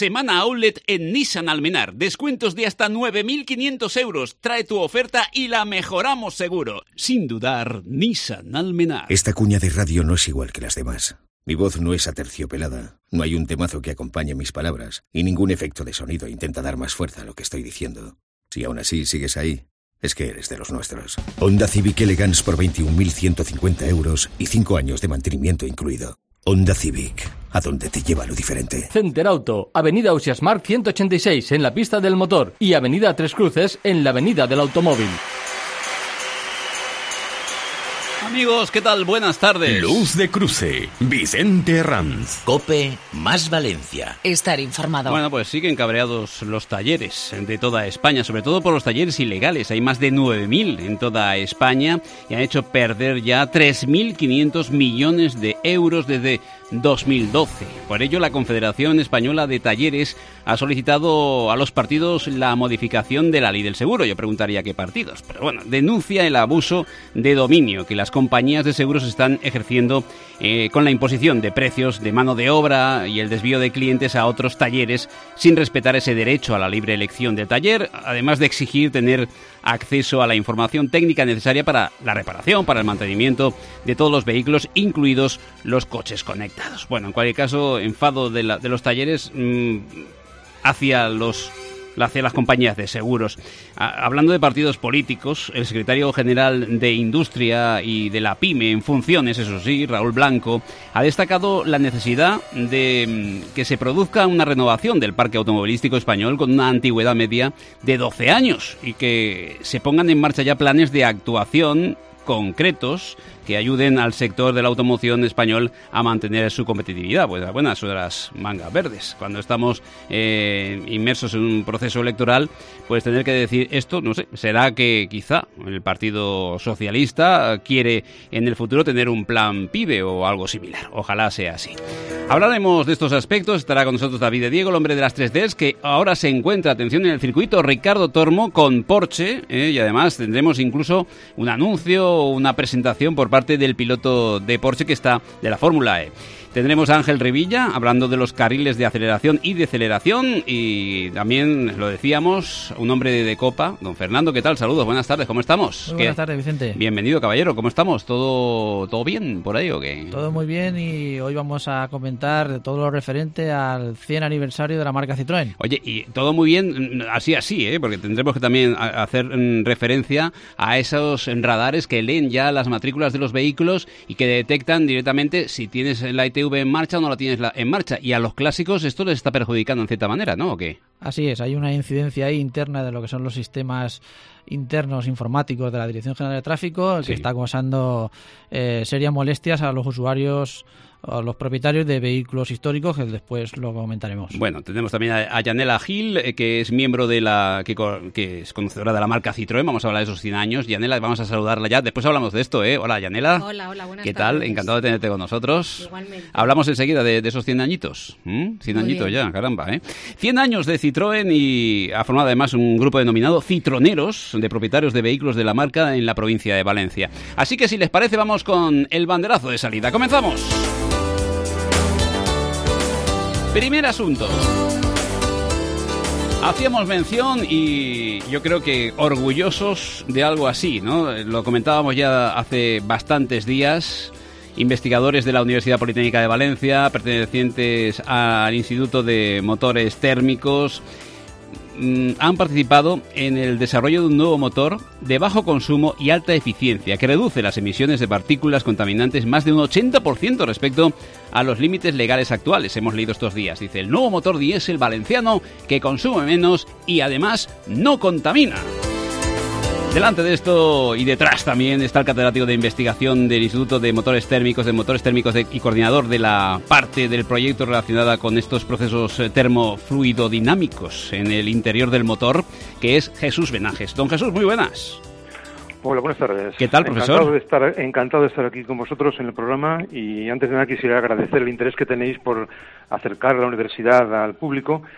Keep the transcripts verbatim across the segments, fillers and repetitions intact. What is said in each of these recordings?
Semana Outlet en Nissan Almenar. Descuentos de hasta nueve mil quinientos euros. Trae tu oferta y la mejoramos seguro. Sin dudar, Nissan Almenar. Esta cuña de radio no es igual que las demás. Mi voz no es aterciopelada. No hay un temazo que acompañe mis palabras. Y ningún efecto de sonido intenta dar más fuerza a lo que estoy diciendo. Si aún así sigues ahí, es que eres de los nuestros. Honda Civic Elegance por veintiún mil ciento cincuenta euros y cinco años de mantenimiento incluido. Honda Civic, a donde te lleva lo diferente. Center Auto, Avenida Ausiasmark ciento ochenta y seis en la pista del motor y Avenida Tres Cruces en la Avenida del Automóvil. Amigos, ¿qué tal? Buenas tardes. Luz de Cruce, Vicente Herranz. COPE más Valencia. Estar informado. Bueno, pues siguen cabreados los talleres de toda España, sobre todo por los talleres ilegales. Hay más de nueve mil en toda España y han hecho perder ya tres mil quinientos millones de euros desde dos mil doce. Por ello, la Confederación Española de Talleres ha solicitado a los partidos la modificación de la ley del seguro. Yo preguntaría qué partidos, pero bueno, denuncia el abuso de dominio que las compañías de seguros están ejerciendo eh, con la imposición de precios de mano de obra y el desvío de clientes a otros talleres sin respetar ese derecho a la libre elección del taller, además de exigir tener acceso a la información técnica necesaria para la reparación, para el mantenimiento de todos los vehículos, incluidos los coches conectados. Bueno, en cualquier caso, enfado de, la, de los talleres mmm, hacia los... hacia las compañías de seguros. Ah, hablando de partidos políticos, el secretario general de Industria y de la PYME en funciones, eso sí, Raúl Blanco, ha destacado la necesidad de que se produzca una renovación del parque automovilístico español con una antigüedad media de doce años y que se pongan en marcha ya planes de actuación concretos que ayuden al sector de la automoción español a mantener su competitividad. Pues las buenas horas mangas verdes. Cuando estamos eh, inmersos en un proceso electoral, pues tener que decir esto, no sé, será que quizá el Partido Socialista quiere en el futuro tener un plan PYME o algo similar. Ojalá sea así. Hablaremos de estos aspectos. Estará con nosotros David de Diego, el hombre de las tres Ds, que ahora se encuentra, atención, en el circuito Ricardo Tormo con Porsche, eh, y además tendremos incluso un anuncio o una presentación por parte del piloto de Porsche que está de la Fórmula E. Tendremos a Ángel Revilla hablando de los carriles de aceleración y deceleración y también, lo decíamos, un hombre de, de copa, don Fernando. ¿Qué tal? Saludos, buenas tardes, ¿cómo estamos? Muy buenas tardes, Vicente. Bienvenido, caballero, ¿cómo estamos? ¿Todo, todo bien por ahí o qué? Todo muy bien y hoy vamos a comentar todo lo referente al cien aniversario de la marca Citroën. Oye, y todo muy bien, así así, ¿eh? Porque tendremos que también hacer referencia a esos radares que leen ya las matrículas de los vehículos y que detectan directamente si tienes la I T V en marcha o no la tienes en marcha. Y a los clásicos esto les está perjudicando en cierta manera, ¿no? ¿O qué? Así es, hay una incidencia ahí interna de lo que son los sistemas internos informáticos de la Dirección General de Tráfico, sí, que está causando eh, serias molestias a los usuarios, a los propietarios de vehículos históricos, que después lo comentaremos. Bueno, tenemos también a, a Yanela Gil, eh, que es miembro de la que, que es conocedora de la marca Citroën. Vamos a hablar de esos cien años. Yanela, vamos a saludarla ya. Después hablamos de esto, ¿eh? Hola, Yanela. Hola, hola, buenas ¿Qué tardes. tal? Encantado de tenerte con nosotros. Igualmente. Hablamos enseguida de, de esos cien añitos. ¿Mm? cien Muy añitos bien. ya, caramba, ¿eh? cien años de Citroën y ha formado además un grupo denominado Citroneros, de propietarios de vehículos de la marca en la provincia de Valencia. Así que si les parece, vamos con el banderazo de salida. ¡Comenzamos! Primer asunto. Hacíamos mención y yo creo que orgullosos de algo así, ¿no? Lo comentábamos ya hace bastantes días. Investigadores de la Universidad Politécnica de Valencia, pertenecientes al Instituto de Motores Térmicos, han participado en el desarrollo de un nuevo motor de bajo consumo y alta eficiencia que reduce las emisiones de partículas contaminantes más de un ochenta por ciento respecto a los límites legales actuales. Hemos leído estos días. Dice, el nuevo motor diésel valenciano que consume menos y además no contamina. Delante de esto y detrás también está el catedrático de investigación del Instituto de Motores Térmicos, de Motores Térmicos de, y coordinador de la parte del proyecto relacionada con estos procesos termofluidodinámicos en el interior del motor, que es Jesús Benajes. Don Jesús, muy buenas. Hola, buenas tardes. ¿Qué tal, profesor? Encantado de estar, encantado de estar aquí con vosotros en el programa y antes de nada quisiera agradecer el interés que tenéis por acercar la universidad al público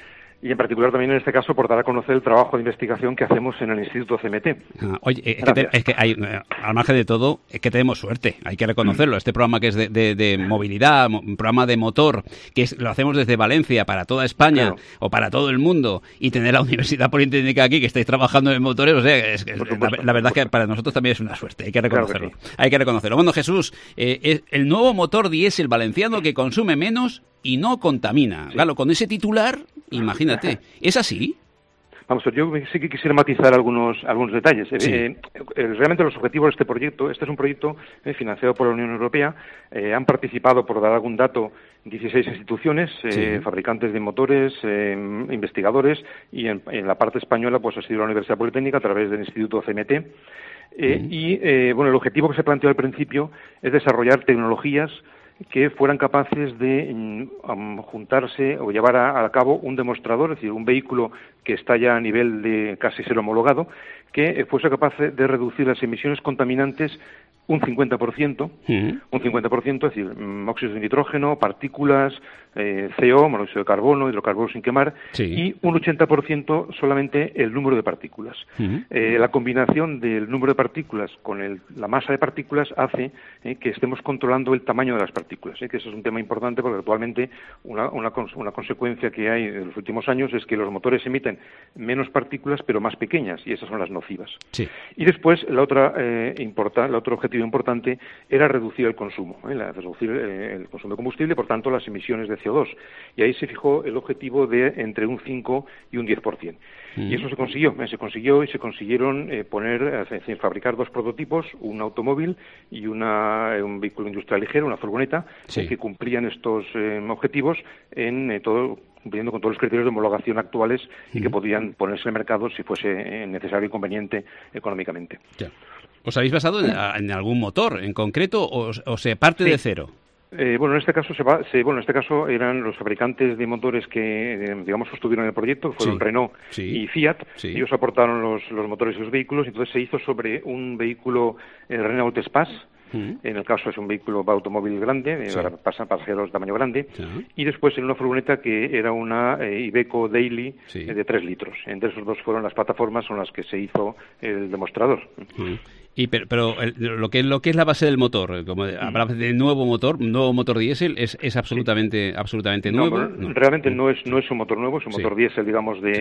y en particular también en este caso por dar a conocer el trabajo de investigación que hacemos en el Instituto C M T. Ah, oye, es que, te, es que hay, al margen de todo, es que tenemos suerte, hay que reconocerlo. Este programa que es de, de, de movilidad, un programa de motor, que es, lo hacemos desde Valencia para toda España, claro, o para todo el mundo, y tener la Universidad Politécnica aquí, que estáis trabajando en motores, o sea, es, es, supuesto, la, la verdad es que para nosotros también es una suerte, hay que reconocerlo. Claro que sí. Hay que reconocerlo. Bueno, Jesús, eh, es el nuevo motor diésel valenciano que consume menos y no contamina. Sí. Claro, con ese titular, imagínate, ¿es así? Vamos a ver, yo sí que quisiera matizar algunos algunos detalles. Sí. Eh, eh, realmente los objetivos de este proyecto, este es un proyecto eh, financiado por la Unión Europea, eh, han participado, por dar algún dato, dieciséis instituciones, eh, sí. fabricantes de motores, eh, investigadores, y en, en la parte española pues ha sido la Universidad Politécnica a través del Instituto C M T. Eh, mm. Y, eh, bueno, el objetivo que se planteó al principio es desarrollar tecnologías que fueran capaces de um, juntarse o llevar a, a cabo un demostrador, es decir, un vehículo que está ya a nivel de casi ser homologado, que eh, fuese capaz de reducir las emisiones contaminantes un cincuenta por ciento, uh-huh. un cincuenta por ciento, es decir, um, óxidos de nitrógeno, partículas, eh, C O, monóxido de carbono, hidrocarburos sin quemar, sí. y un ochenta por ciento solamente el número de partículas. Uh-huh. Eh, la combinación del número de partículas con el, la masa de partículas hace eh, que estemos controlando el tamaño de las partículas, eh, que eso es un tema importante porque actualmente una, una, una consecuencia que hay en los últimos años es que los motores emiten menos partículas pero más pequeñas, y esas son las nocivas. Sí. Y después, la otra, eh, importa, el otro objetivo importante era reducir el consumo, ¿eh? la, reducir eh, el consumo de combustible, por tanto las emisiones de C O dos. Y ahí se fijó el objetivo de entre un cinco y un diez por ciento. Mm. Y eso se consiguió, eh, se consiguió y se consiguieron eh, poner, es decir, fabricar dos prototipos, un automóvil y una, un vehículo industrial ligero, una furgoneta, sí. eh, que cumplían estos eh, objetivos en eh, todo, cumpliendo con todos los criterios de homologación actuales mm. y que podían ponerse en el mercado si fuese eh, necesario y conveniente económicamente. Ya. ¿Os habéis basado en, en algún motor en concreto o, o se parte sí. de cero? Eh, bueno, en este caso se va, se, bueno, en este caso eran los fabricantes de motores que, eh, digamos, sostuvieron el proyecto, que fueron sí, Renault sí, y Fiat. Sí. Ellos aportaron los, los motores y los vehículos, y entonces se hizo sobre un vehículo, el Renault Espace. Uh-huh. En el caso es un vehículo automóvil grande, sí. pasan pasajeros de tamaño grande, uh-huh. y después en una furgoneta que era una eh, Iveco Daily sí. eh, de tres litros. Entre esos dos fueron las plataformas con las que se hizo el demostrador. Uh-huh. Y pero, pero el, lo que lo que es la base del motor, como de, hablamos de nuevo motor, nuevo motor diésel, es, es absolutamente sí. absolutamente nuevo. No, no. Realmente no es no es un motor nuevo, es un sí. motor diésel, digamos, de,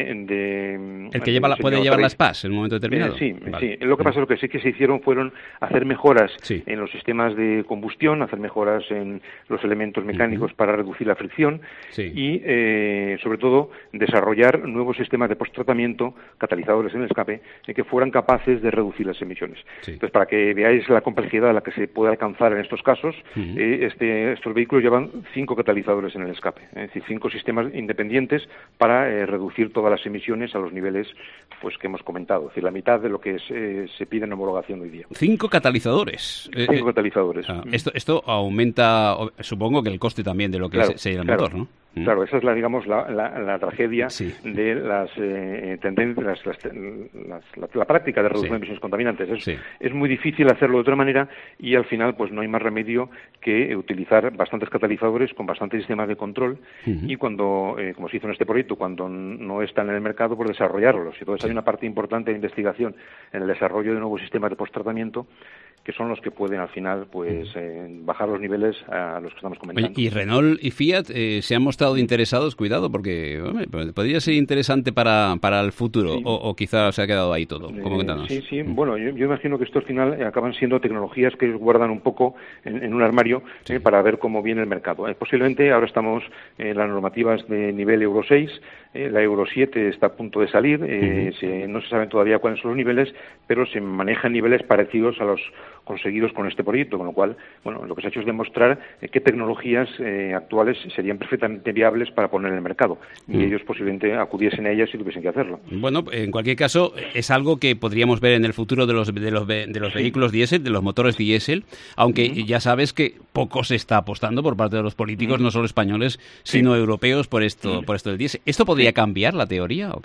de el que lleva la, puede llevar las P A S en un momento determinado. Eh, sí, vale. sí. Lo que pasa es que sí que se hicieron fueron hacer mejoras sí. en los sistemas de combustión, hacer mejoras en los elementos mecánicos uh-huh. para reducir la fricción sí. y eh, sobre todo desarrollar nuevos sistemas de posttratamiento, catalizadores en el escape, eh, que fueran capaces de reducir las emisiones. Sí. Entonces, para que veáis la complejidad a la que se puede alcanzar en estos casos, uh-huh. eh, este, estos vehículos llevan cinco catalizadores en el escape, es decir, cinco sistemas independientes para eh, reducir todas las emisiones a los niveles pues que hemos comentado, es decir, la mitad de lo que es, eh, se pide en homologación hoy día. Cinco catalizadores. Cinco eh, catalizadores. Ah, esto, esto aumenta, supongo que el coste también de lo que claro, es el claro. motor, ¿no? Claro, esa es la, digamos, la, la, la tragedia sí. de las eh, tendencias, las, las, las, la, la práctica de reducción sí. de emisiones contaminantes. Es, sí. es muy difícil hacerlo de otra manera y al final pues no hay más remedio que utilizar bastantes catalizadores con bastantes sistemas de control uh-huh. y cuando, eh, como se hizo en este proyecto, cuando no están en el mercado, pues desarrollarlos. Entonces sí. hay una parte importante de investigación en el desarrollo de nuevos sistemas de posttratamiento que son los que pueden al final pues eh, bajar los niveles a los que estamos comentando. Oye, y Renault y Fiat eh, se han mostrado interesados, cuidado, porque hombre, podría ser interesante para, para el futuro, sí. o, o quizá se ha quedado ahí todo. ¿Cómo eh, sí, sí, mm. bueno, yo, yo imagino que esto al final acaban siendo tecnologías que ellos guardan un poco en, en un armario sí. eh, para ver cómo viene el mercado. Eh, posiblemente ahora estamos en las normativas de nivel Euro seis, eh, la Euro siete está a punto de salir, eh, uh-huh. se, no se saben todavía cuáles son los niveles, pero se manejan niveles parecidos a los conseguidos con este proyecto, con lo cual, bueno, lo que se ha hecho es demostrar eh, qué tecnologías eh, actuales serían perfectamente viables para poner en el mercado, y mm. ellos posiblemente acudiesen a ellas si tuviesen que hacerlo. Bueno, en cualquier caso, es algo que podríamos ver en el futuro de los de los, de los sí. vehículos diésel, de los motores diésel, aunque mm. ya sabes que poco se está apostando por parte de los políticos, mm. no solo españoles, sino sí. europeos, por esto, mm. por esto del diésel. ¿Esto podría sí. cambiar la teoría o qué?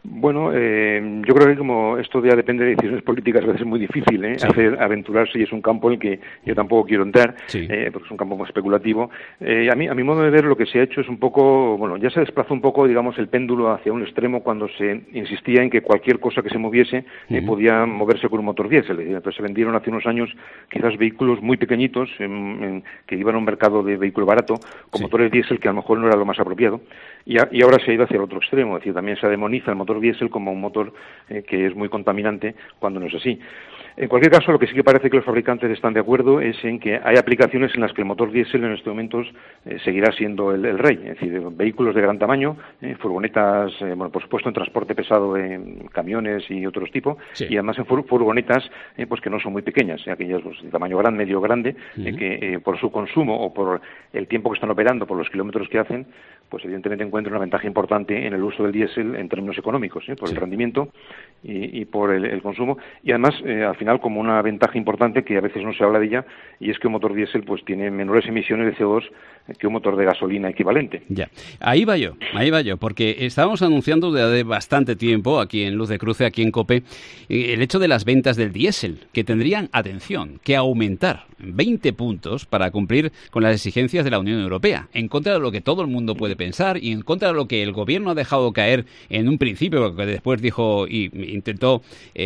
Bueno, eh, yo creo que como esto ya depende de decisiones políticas, a veces es muy difícil ¿eh? sí. hacer aventurarse y es un campo en el que yo tampoco quiero entrar, sí. eh, porque es un campo muy especulativo. Eh, a mí, a mi modo de ver, lo que se ha hecho es un poco, bueno, ya se desplazó un poco, digamos, el péndulo hacia un extremo cuando se insistía en que cualquier cosa que se moviese uh-huh. eh, podía moverse con un motor diésel. Entonces se vendieron hace unos años quizás vehículos muy pequeñitos en, en, que iban a un mercado de vehículo barato con sí. motores diésel que a lo mejor no era lo más apropiado. Y, a, y ahora se ha ido hacia el otro extremo, es decir, también se demoniza el motor diésel como un motor eh, que es muy contaminante cuando no es así. En cualquier caso, lo que sí que parece que los fabricantes están de acuerdo es en que hay aplicaciones en las que el motor diésel en estos momentos eh, seguirá siendo el, el rey, es decir, vehículos de gran tamaño, eh, furgonetas, eh, bueno, por supuesto en transporte pesado, en camiones y otros tipos, sí. y además en fur furgonetas eh, pues que no son muy pequeñas, aquellas pues, de tamaño gran, medio grande, uh-huh. eh, que eh, por su consumo o por el tiempo que están operando, por los kilómetros que hacen, pues evidentemente encuentran una ventaja importante en el uso del diésel en términos económicos, ¿eh? por sí. el rendimiento y, y por el, el consumo, y además eh, al final como una ventaja importante que a veces no se habla de ella, y es que un motor diésel pues tiene menores emisiones de C O dos que un motor de gasolina equivalente. Ya, ahí va yo, ahí va yo, porque estábamos anunciando desde hace bastante tiempo aquí en Luz de Cruce, aquí en COPE, el hecho de las ventas del diésel, que tendrían, atención, que aumentar veinte puntos para cumplir con las exigencias de la Unión Europea, en contra de lo que todo el mundo puede pensar y en contra de lo que el gobierno ha dejado caer en un principio, que después dijo y intentó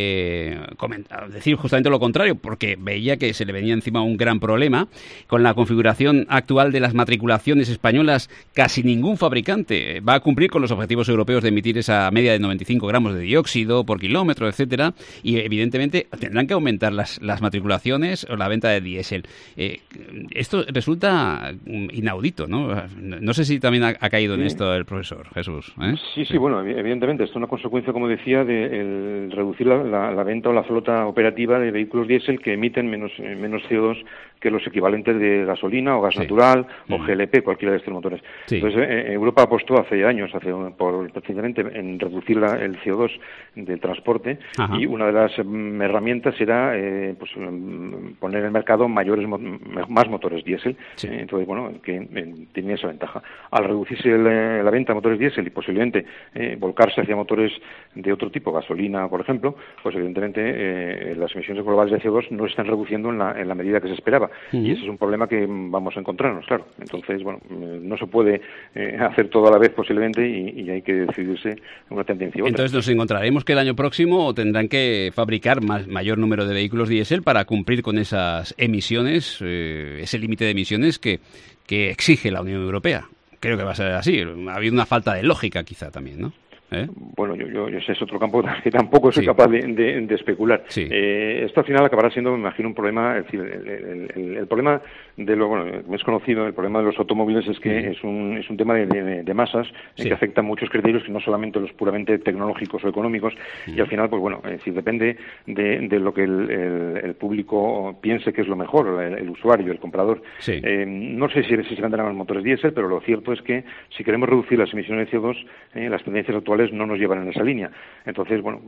eh, comentar, decir justamente lo contrario, porque veía que se le venía encima un gran problema. Con la configuración actual de las matriculaciones españolas, casi ningún fabricante va a cumplir con los objetivos europeos de emitir esa media de noventa y cinco gramos de dióxido por kilómetro, etcétera, y evidentemente tendrán que aumentar las, las matriculaciones o la venta de diésel. Eh, esto resulta inaudito, ¿no? No sé si también ha, ha caído en esto el profesor Jesús. ¿eh? Sí, sí, bueno, evidentemente, esto es una consecuencia, como decía, de el reducir la, la, la venta o la flota operativa de vehículos diésel que emiten menos, menos C O dos que los equivalentes de gasolina o gas sí. natural o G L P, cualquiera de estos motores. Sí. Entonces, eh, Europa apostó hace años hace, por, precisamente en reducir la, el C O dos del transporte. Ajá. Y una de las um, herramientas era eh, pues, um, poner en el mercado mayores más motores diésel. Sí. Eh, entonces, bueno, que eh, tenía esa ventaja. Al reducirse el, eh, la venta de motores diésel y posiblemente eh, volcarse hacia motores de otro tipo, gasolina, por ejemplo, pues evidentemente eh, las emisiones globales de C O dos no están reduciendo en la, en la medida que se esperaba. Uh-huh. Y ese es un problema que vamos a encontrarnos, claro. Entonces, bueno, no se puede eh, hacer todo a la vez posiblemente y, y hay que decidirse en una tendencia u otra. Entonces nos encontraremos que el año próximo tendrán que fabricar más, mayor número de vehículos diésel para cumplir con esas emisiones, eh, ese límite de emisiones que, que exige la Unión Europea. Creo que va a ser así. Ha habido una falta de lógica quizá también, ¿no? ¿Eh? Bueno, yo, yo, yo sé, es otro campo que tampoco soy sí. capaz de, de, de especular. Sí. Eh, esto al final acabará siendo, me imagino, un problema, es decir, el, el, el, el problema de lo, bueno, es conocido, el problema de los automóviles es que sí. es un es un tema de, de, de masas sí. que afecta a muchos criterios, que no solamente los puramente tecnológicos o económicos, sí. y al final, pues bueno, es decir, depende de, de lo que el, el, el público piense que es lo mejor, el, el usuario, el comprador. Sí. Eh, no sé si, si se venderán los motores diésel, pero lo cierto es que si queremos reducir las emisiones de C O dos, eh, las tendencias actuales no nos llevan en esa línea. Entonces, bueno,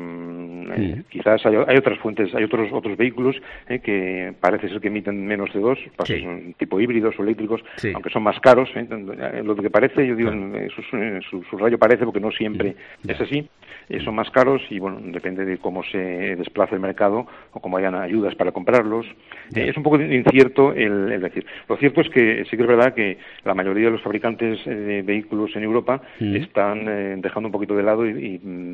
mmm, eh, sí. quizás hay, hay otras fuentes, hay otros otros vehículos eh, que parece ser que emiten menos C O dos, sí. son tipo híbridos o eléctricos, sí. aunque son más caros. Eh, lo que parece, yo digo, sí. su, su, su rayo parece, porque no siempre sí. es así, eh, son más caros y, bueno, depende de cómo se desplace el mercado o cómo hayan ayudas para comprarlos. Sí. Eh, es un poco incierto el, el decir. Lo cierto es que sí que es verdad que la mayoría de los fabricantes de vehículos en Europa sí. están eh, dejando un poquito de lado y, y,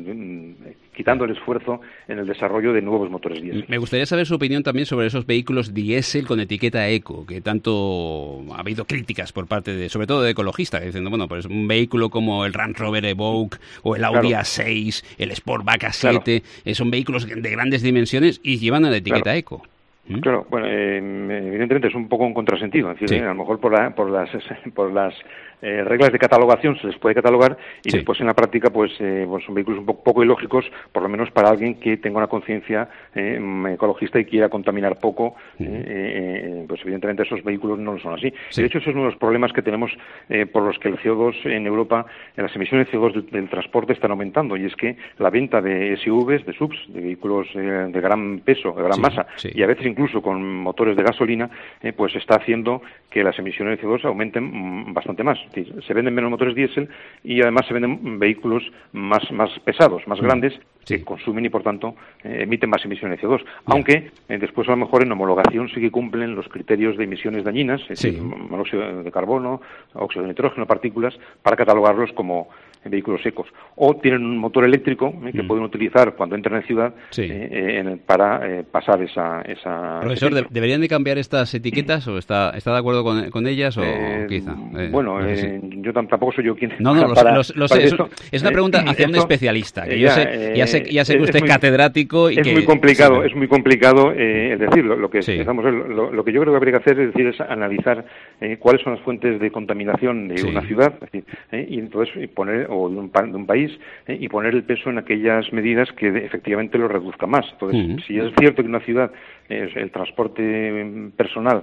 y quitando el esfuerzo en el desarrollo de nuevos motores diésel. Me gustaría saber su opinión también sobre esos vehículos diésel con etiqueta eco, que tanto ha habido críticas por parte de, sobre todo de ecologistas, diciendo, bueno, pues un vehículo como el Range Rover Evoque o el Audi claro. A seis, el Sportback A siete, claro. eh, son vehículos de grandes dimensiones y llevan la etiqueta claro. eco. ¿Mm? Claro, bueno, eh, evidentemente es un poco un contrasentido, es decir, sí. eh, a lo mejor por, la, por las por las eh, reglas de catalogación se les puede catalogar y sí. después en la práctica pues, eh, pues son vehículos un poco, poco ilógicos, por lo menos para alguien que tenga una conciencia eh, ecologista y quiera contaminar poco, sí. eh, eh, pues evidentemente esos vehículos no lo son así. Sí. De hecho, eso es uno de los problemas que tenemos eh, por los que el C O dos en Europa, en las emisiones de C O dos del, del transporte están aumentando, y es que la venta de S U Vs, de subs, de vehículos eh, de gran peso, de gran sí. masa, sí. y a veces incluso con motores de gasolina, eh, pues está haciendo que las emisiones de C O dos aumenten mmm, bastante más. Es decir, se venden menos motores diésel y además se venden vehículos más, más pesados, más grandes, sí, que consumen y por tanto eh, emiten más emisiones de C O dos. Bien. Aunque eh, después a lo mejor en homologación sí que cumplen los criterios de emisiones dañinas, es sí. decir, monóxido de carbono, óxido de nitrógeno, partículas, para catalogarlos como vehículos secos. O tienen un motor eléctrico eh, que mm. pueden utilizar cuando entran en ciudad sí. eh, en, para eh, pasar esa... esa Profesor, ¿de, ¿deberían de cambiar estas etiquetas o está, está de acuerdo con, con ellas o eh, quizá? Eh, bueno, no sé eh, si. yo tampoco soy yo quien... No, no, lo, para, los, los, para es, es una pregunta eh, hacia esto, un especialista, que eh, yo sé, eh, ya sé, ya sé que usted es muy, catedrático y es que... Muy complicado, sí, es muy complicado, eh, es decir, lo, lo que sí. empezamos, lo, lo que yo creo que habría que hacer es, decir, es analizar eh, cuáles son las fuentes de contaminación de sí. una ciudad, es decir, eh, y entonces y poner, o de un, de un país, eh, y poner el peso en aquellas medidas que de, efectivamente lo reduzca más. Entonces, uh-huh. si es cierto que en una ciudad eh, el transporte personal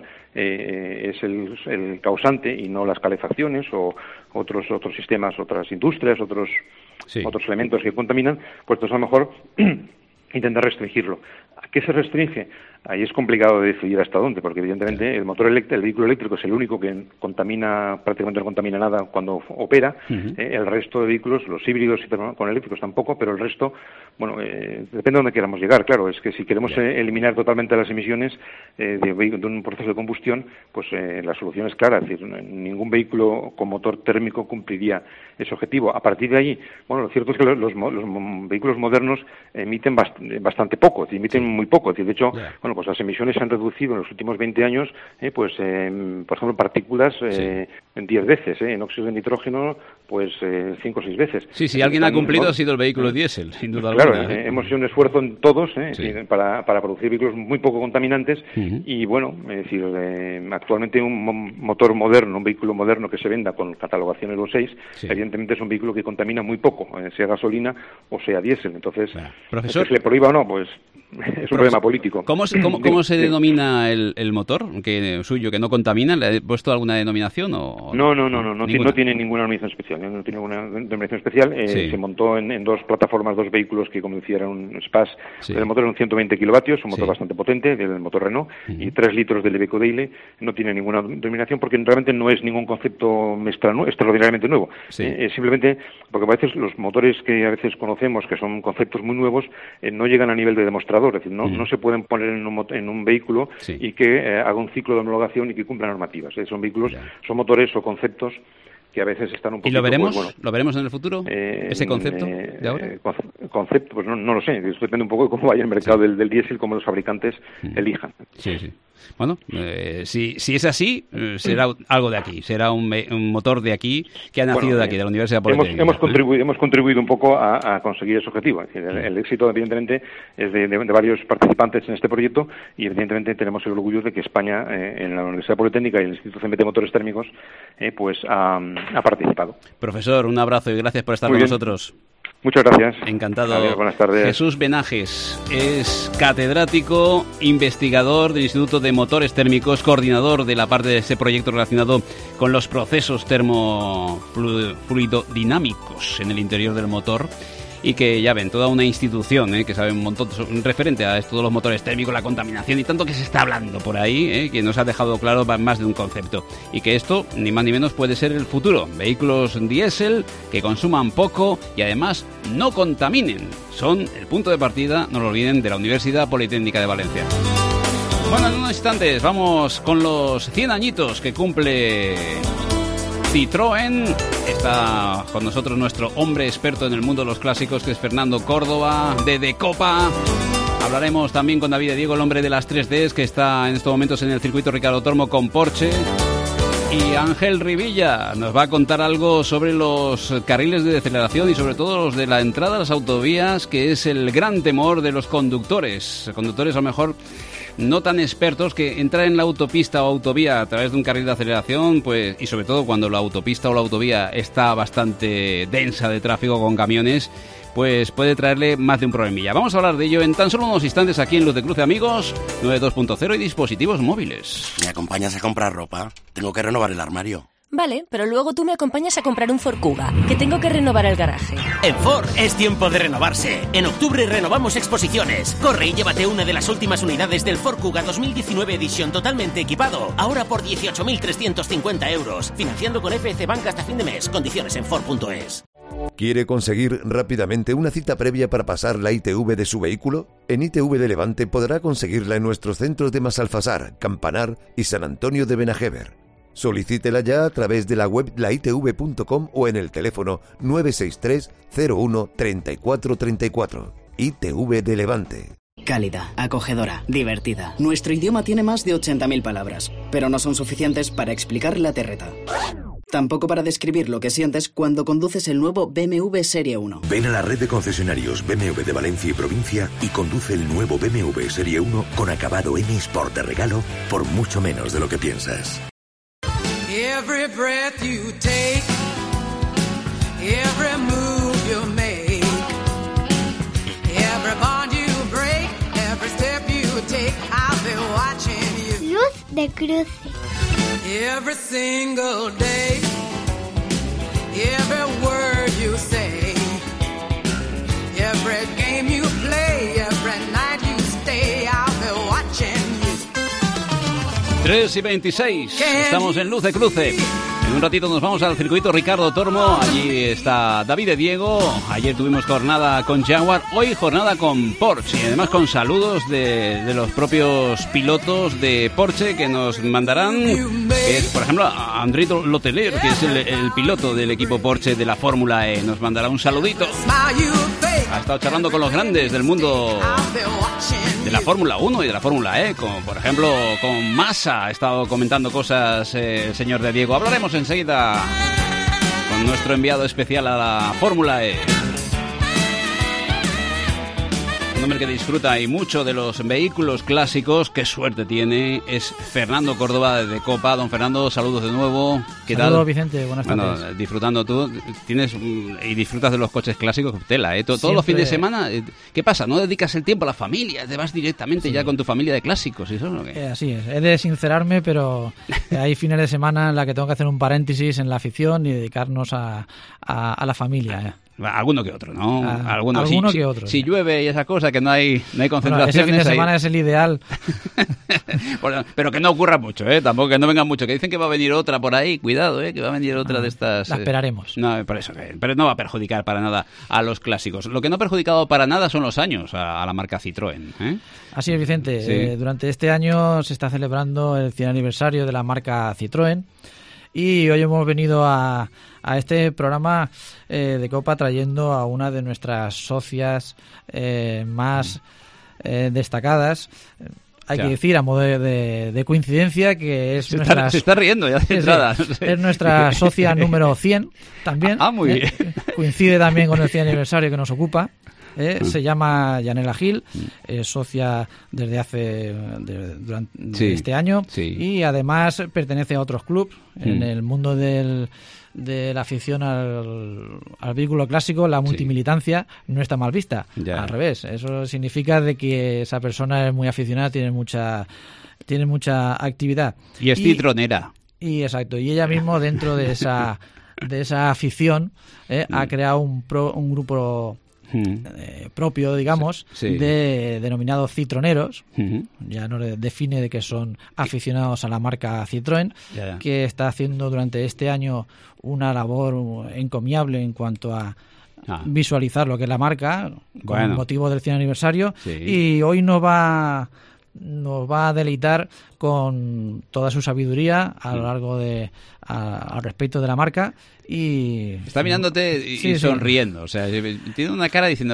eh, es el, el causante y no las calefacciones o otros otros sistemas, otras industrias, otros sí. otros elementos que contaminan, pues entonces a lo mejor intentar restringirlo. ¿A qué se restringe? Ahí es complicado de decidir hasta dónde, porque evidentemente el motor eléctrico, el vehículo eléctrico es el único que contamina, prácticamente no contamina nada cuando opera. Uh-huh. Eh, el resto de vehículos, los híbridos y con eléctricos tampoco, pero el resto, bueno, eh, depende de dónde queramos llegar. Claro, es que si queremos eh, eliminar totalmente las emisiones eh, de, de un proceso de combustión, pues eh, la solución es clara, es decir, ningún vehículo con motor térmico cumpliría ese objetivo. A partir de ahí, bueno, lo cierto es que los, los, los vehículos modernos emiten bast- bastante poco, es decir, emiten sí. muy poco, es decir, de hecho, yeah. bueno, pues las emisiones se han reducido en los últimos veinte años, eh, pues, eh, por ejemplo, partículas eh, sí. en diez veces, eh, en óxido de nitrógeno, pues eh, cinco o seis veces. Sí, si alguien ha cumplido ha sido el vehículo diésel, sin duda claro, alguna. Claro, eh, hemos hecho un esfuerzo en todos eh, sí. para, para producir vehículos muy poco contaminantes uh-huh. y, bueno, es decir, eh, actualmente un motor moderno, un vehículo moderno que se venda con catalogación Euro seis, sí. evidentemente es un vehículo que contamina muy poco, eh, sea gasolina o sea diésel. Entonces, bueno, profesor, que se le prohíba o no, pues es un Profesor, problema político. ¿Cómo se, cómo, cómo se denomina el, el motor que suyo, que no contamina? ¿Le he puesto alguna denominación? O no, no, no, no, no, no tiene ninguna denominación especial. No tiene ninguna denominación especial. Eh, sí. Se montó en, en dos plataformas, dos vehículos que como decía era un Spas. Sí. El motor era un ciento veinte kilovatios, un motor sí. bastante potente, del motor Renault, uh-huh. y tres litros del Iveco Daily. No tiene ninguna denominación porque realmente no es ningún concepto extraordinariamente nuevo. Sí. Eh, simplemente porque a veces los motores que a veces conocemos, que son conceptos muy nuevos, eh, no llegan a nivel de demostrador. Es decir, no, uh-huh. no se pueden poner en un, en un vehículo sí. y que eh, haga un ciclo de homologación y que cumpla normativas. Eh, son vehículos, yeah. son motores o conceptos que a veces están un poquito... ¿Y lo veremos? Pues, bueno, ¿Lo veremos en el futuro? Eh, ¿Ese concepto eh, de ahora? Concepto, pues no, no lo sé. Eso depende un poco de cómo vaya el mercado sí. del, del diésel, cómo los fabricantes uh-huh. elijan. Sí, sí. Bueno, eh, si, si es así, eh, será algo de aquí, será un, un motor de aquí que ha nacido bueno, de aquí, de la Universidad Politécnica. Hemos, hemos, contribuido, hemos contribuido un poco a, a conseguir ese objetivo. Es decir, el, el éxito, evidentemente, es de, de, de varios participantes en este proyecto y, evidentemente, tenemos el orgullo de que España, eh, en la Universidad Politécnica y el Instituto C M T Motores Térmicos, eh, pues ha, ha participado. Profesor, un abrazo y gracias por estar Muy con bien. nosotros. Muchas gracias. Encantado. Adiós, buenas tardes. Jesús Benajes es catedrático, investigador del Instituto de Motores Térmicos, coordinador de la parte de este proyecto relacionado con los procesos termofluidodinámicos en el interior del motor. Y que ya ven, toda una institución ¿eh? que sabe un montón, un referente a esto de los motores térmicos, la contaminación y tanto que se está hablando por ahí, ¿eh? que nos ha dejado claro más de un concepto. Y que esto, ni más ni menos, puede ser el futuro. Vehículos diésel que consuman poco y además no contaminen. Son el punto de partida, no lo olviden, de la Universidad Politécnica de Valencia. Bueno, en unos instantes vamos con los cien añitos que cumple Citroën. Está con nosotros nuestro hombre experto en el mundo de los clásicos, que es Fernando Córdoba, de Decopa. Hablaremos también con David de Diego, el hombre de las tres Ds, que está en estos momentos en el circuito Ricardo Tormo con Porsche. Y Ángel Rivilla nos va a contar algo sobre los carriles de deceleración y sobre todo los de la entrada a las autovías, que es el gran temor de los conductores. Conductores a lo mejor no tan expertos, que entrar en la autopista o autovía a través de un carril de aceleración, pues, y sobre todo cuando la autopista o la autovía está bastante densa de tráfico con camiones, pues puede traerle más de un problemilla. Vamos a hablar de ello en tan solo unos instantes aquí en Luz de Cruce, amigos. nueve dos punto cero y dispositivos móviles. ¿Me acompañas a comprar ropa? Tengo que renovar el armario. Vale, pero luego tú me acompañas a comprar un Ford Kuga, que tengo que renovar el garaje. En Ford es tiempo de renovarse. En octubre renovamos exposiciones. Corre y llévate una de las últimas unidades del Ford Kuga dos mil diecinueve Edition totalmente equipado. Ahora por dieciocho mil trescientos cincuenta euros. Financiando con F C Bank hasta fin de mes. Condiciones en Ford punto es. ¿Quiere conseguir rápidamente una cita previa para pasar la I T V de su vehículo? En I T V de Levante podrá conseguirla en nuestros centros de Masalfasar, Campanar y San Antonio de Benajever. Solicítela ya a través de la web la I T V punto com o en el teléfono nueve seis tres cero uno treinta y cuatro treinta y cuatro. I T V de Levante. Cálida, acogedora, divertida. Nuestro idioma tiene más de ochenta mil palabras, pero no son suficientes para explicar la terreta. Tampoco para describir lo que sientes cuando conduces el nuevo B M W Serie uno. Ven a la red de concesionarios B M W de Valencia y provincia y conduce el nuevo B M W Serie uno con acabado M Sport de regalo por mucho menos de lo que piensas. Every breath you take, every move you make, every bond you break, every step you take, I'll be watching you. Luz de cruce. Every single day, every word you say, every game you play, every night you stay, I'll be watching you. tres y veintiséis, estamos en Luz de Cruce. En un ratito nos vamos al circuito Ricardo Tormo. Allí está David de Diego. Ayer tuvimos jornada con Jaguar, hoy jornada con Porsche. Y además con saludos de, de los propios pilotos de Porsche que nos mandarán. Que es, por ejemplo, André Loteler, que es el, el piloto del equipo Porsche de la Fórmula E. Nos mandará un saludito. Ha estado charlando con los grandes del mundo de la Fórmula uno y de la Fórmula E, como por ejemplo con Massa. Ha estado comentando cosas eh, el señor de Diego. Hablaremos enseguida con nuestro enviado especial a la Fórmula E. Un hombre que disfruta y mucho de los vehículos clásicos. Qué suerte tiene. Es Fernando Córdoba de Copa. Don Fernando, saludos de nuevo. ¿Qué saludos, tal? Vicente, buenas tardes. Bueno, disfrutando tú. Tienes y disfrutas de los coches clásicos. Tela, ¿eh? Todos Siempre... los fines de semana. ¿Qué pasa? ¿No dedicas el tiempo a la familia? ¿Te vas directamente sí. ya con tu familia de clásicos? ¿Y eso, ¿no? Eh, así es. He de sincerarme, pero hay fines de semana en la que tengo que hacer un paréntesis en la afición y dedicarnos a, a, a la familia. ¿eh? Alguno que otro, ¿no? Ah, Alguno, alguno si, que otro. Si, si llueve y esa cosa, que no hay, no hay concentraciones. Bueno, ese fin de semana hay... es el ideal. Bueno, pero que no ocurra mucho, ¿eh? Tampoco que no venga mucho. Que dicen que va a venir otra por ahí. Cuidado, ¿eh? Que va a venir otra ah, de estas... La esperaremos. Eh... No, por eso. Pero no va a perjudicar para nada a los clásicos. Lo que no ha perjudicado para nada son los años a, a la marca Citroën, ¿eh? Así es, Vicente. Sí. Eh, durante este año se está celebrando el cien aniversario de la marca Citroën. Y hoy hemos venido a, a este programa eh, de Copa trayendo a una de nuestras socias eh, más eh, destacadas. Hay ya. que decir, a modo de, de, de coincidencia, que es se nuestra... Está, se está riendo ya de entrada. Es, es nuestra socia número cien también. Ah, muy eh, bien. Coincide también con el cien aniversario que nos ocupa. Eh, mm. Se llama Yanela Gil, es socia desde hace de, durante sí, de este año sí. y además pertenece a otros clubes mm. en el mundo del, de la afición al, al vehículo clásico. La multimilitancia sí. no está mal vista, ya. al revés. Eso significa de que esa persona es muy aficionada, tiene mucha tiene mucha actividad y es citronera. Y exacto, y ella mismo dentro de esa de esa afición eh, mm. ha creado un pro, un grupo Eh, propio, digamos, sí, sí. de denominados citroneros. Uh-huh. Ya nos define de que son aficionados a la marca Citroën, ya, ya. que está haciendo durante este año una labor encomiable en cuanto a ah. visualizar lo que es la marca con bueno. motivo del cien aniversario sí. y hoy nos va nos va a deleitar con toda su sabiduría a lo largo de a, al respecto de la marca. Y está mirándote y, sí, y sonriendo, sí. o sea, tiene una cara diciendo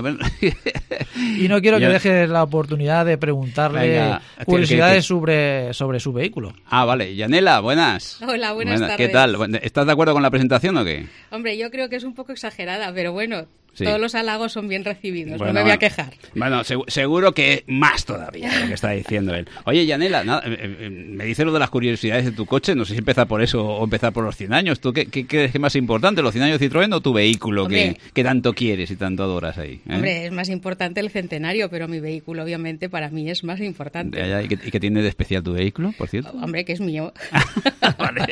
y no quiero que dejes la oportunidad de preguntarle Venga, curiosidades ¿qué, qué? sobre sobre su vehículo. Ah, vale. Yanela, buenas. Hola, buenas Buena, tardes. ¿Qué tal? ¿Estás de acuerdo con la presentación o qué? Hombre, yo creo que es un poco exagerada, pero bueno, Sí. Todos los halagos son bien recibidos, Bueno, no me voy a quejar. Bueno, seg- seguro que más todavía lo que está diciendo él. Oye, Yanela, nada, eh, eh, me dice lo de las curiosidades de tu coche, no sé si empezar por eso o empezar por los cien años. ¿Tú qué, qué crees que es más importante, los cien años de Citroën o tu vehículo que, que tanto quieres y tanto adoras ahí? ¿eh? Hombre, es más importante el centenario, pero mi vehículo obviamente para mí es más importante. Ya, ya, ¿Y, qué, ¿Y qué tiene de especial tu vehículo, por cierto? Hombre, que es mío. Vale.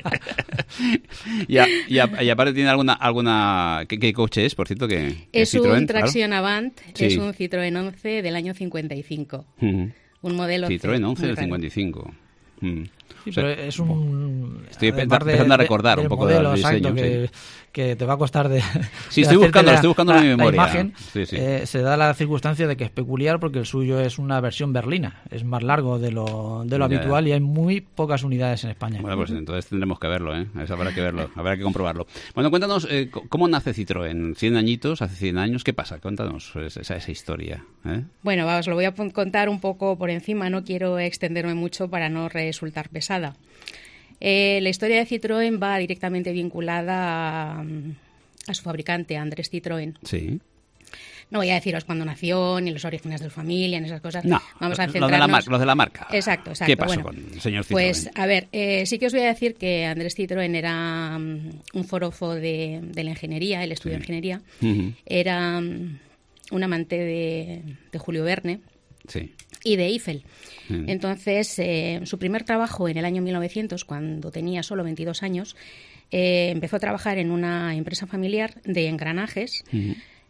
y, a, y, a, y aparte tiene alguna... alguna ¿qué, qué coche es, por cierto? Que, Es Citroën, un Traction claro. Avant, Sí. es un Citroën once del año cincuenta y cinco. Uh-huh. Un modelo Citroën C, once muy del raro. cincuenta y cinco. Mm. Sí, O sea, pero es un... Estoy además de- empezando a de- recordar del un poco modelo, del diseño. exacto, que, sí. que te va a costar de... Sí, de estoy hacerte buscando, la, estoy buscando la, en mi la memoria. imagen. Sí, sí. Eh, se da la circunstancia de que es peculiar porque el suyo es una versión berlina. Es más largo de lo, de lo Ya, habitual ya. y hay muy pocas unidades en España. Bueno, pues entonces tendremos que verlo, ¿eh? Eso habrá que verlo, habrá que comprobarlo. Bueno, cuéntanos, eh, ¿cómo nace Citroën? ¿cien añitos? ¿Hace cien años? ¿Qué pasa? Cuéntanos esa, esa historia. ¿eh? Bueno, os lo voy a pon- contar un poco por encima, no quiero extenderme mucho para no resultar pesada. Eh, la historia de Citroën va directamente vinculada a, a su fabricante, a Andrés Citroën. Sí. No voy a deciros cuándo nació, ni los orígenes de su familia, ni esas cosas. No, Vamos a lo centrarnos... de la marca. Lo de la marca. Exacto, exacto. ¿Qué pasó Bueno, con el señor Citroën? Pues, a ver, eh, sí que os voy a decir que Andrés Citroën era um, un forofo de, de la ingeniería, él estudió Sí. ingeniería. Uh-huh. Era um, un amante de, de Julio Verne Sí. y de Eiffel. Mm. Entonces, eh, su primer trabajo en el año mil novecientos, cuando tenía solo veintidós años, eh, empezó a trabajar en una empresa familiar de engranajes Uh-huh.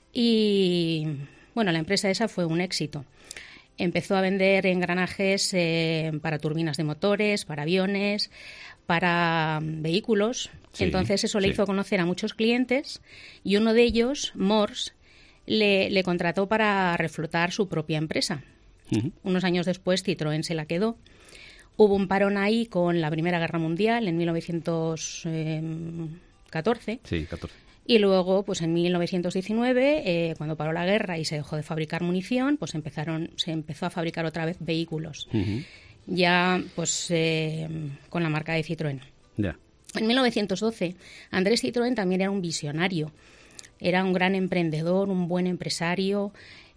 y, bueno, la empresa esa fue un éxito. Empezó a vender engranajes eh, para turbinas de motores, para aviones, para mm, vehículos. Sí, Entonces, eso le sí. hizo conocer a muchos clientes y uno de ellos, Morse, le, le contrató para reflotar su propia empresa. Uh-huh. Unos años después, Citroën se la quedó. Hubo un parón ahí con la Primera Guerra Mundial en mil novecientos catorce. Sí, catorce. Y luego, pues en mil novecientos diecinueve, eh, cuando paró la guerra y se dejó de fabricar munición, pues empezaron, se empezó a fabricar otra vez vehículos. Uh-huh. Ya, pues, eh, con la marca de Citroën. Ya. En mil novecientos doce, Andrés Citroën también era un visionario. Era un gran emprendedor, un buen empresario.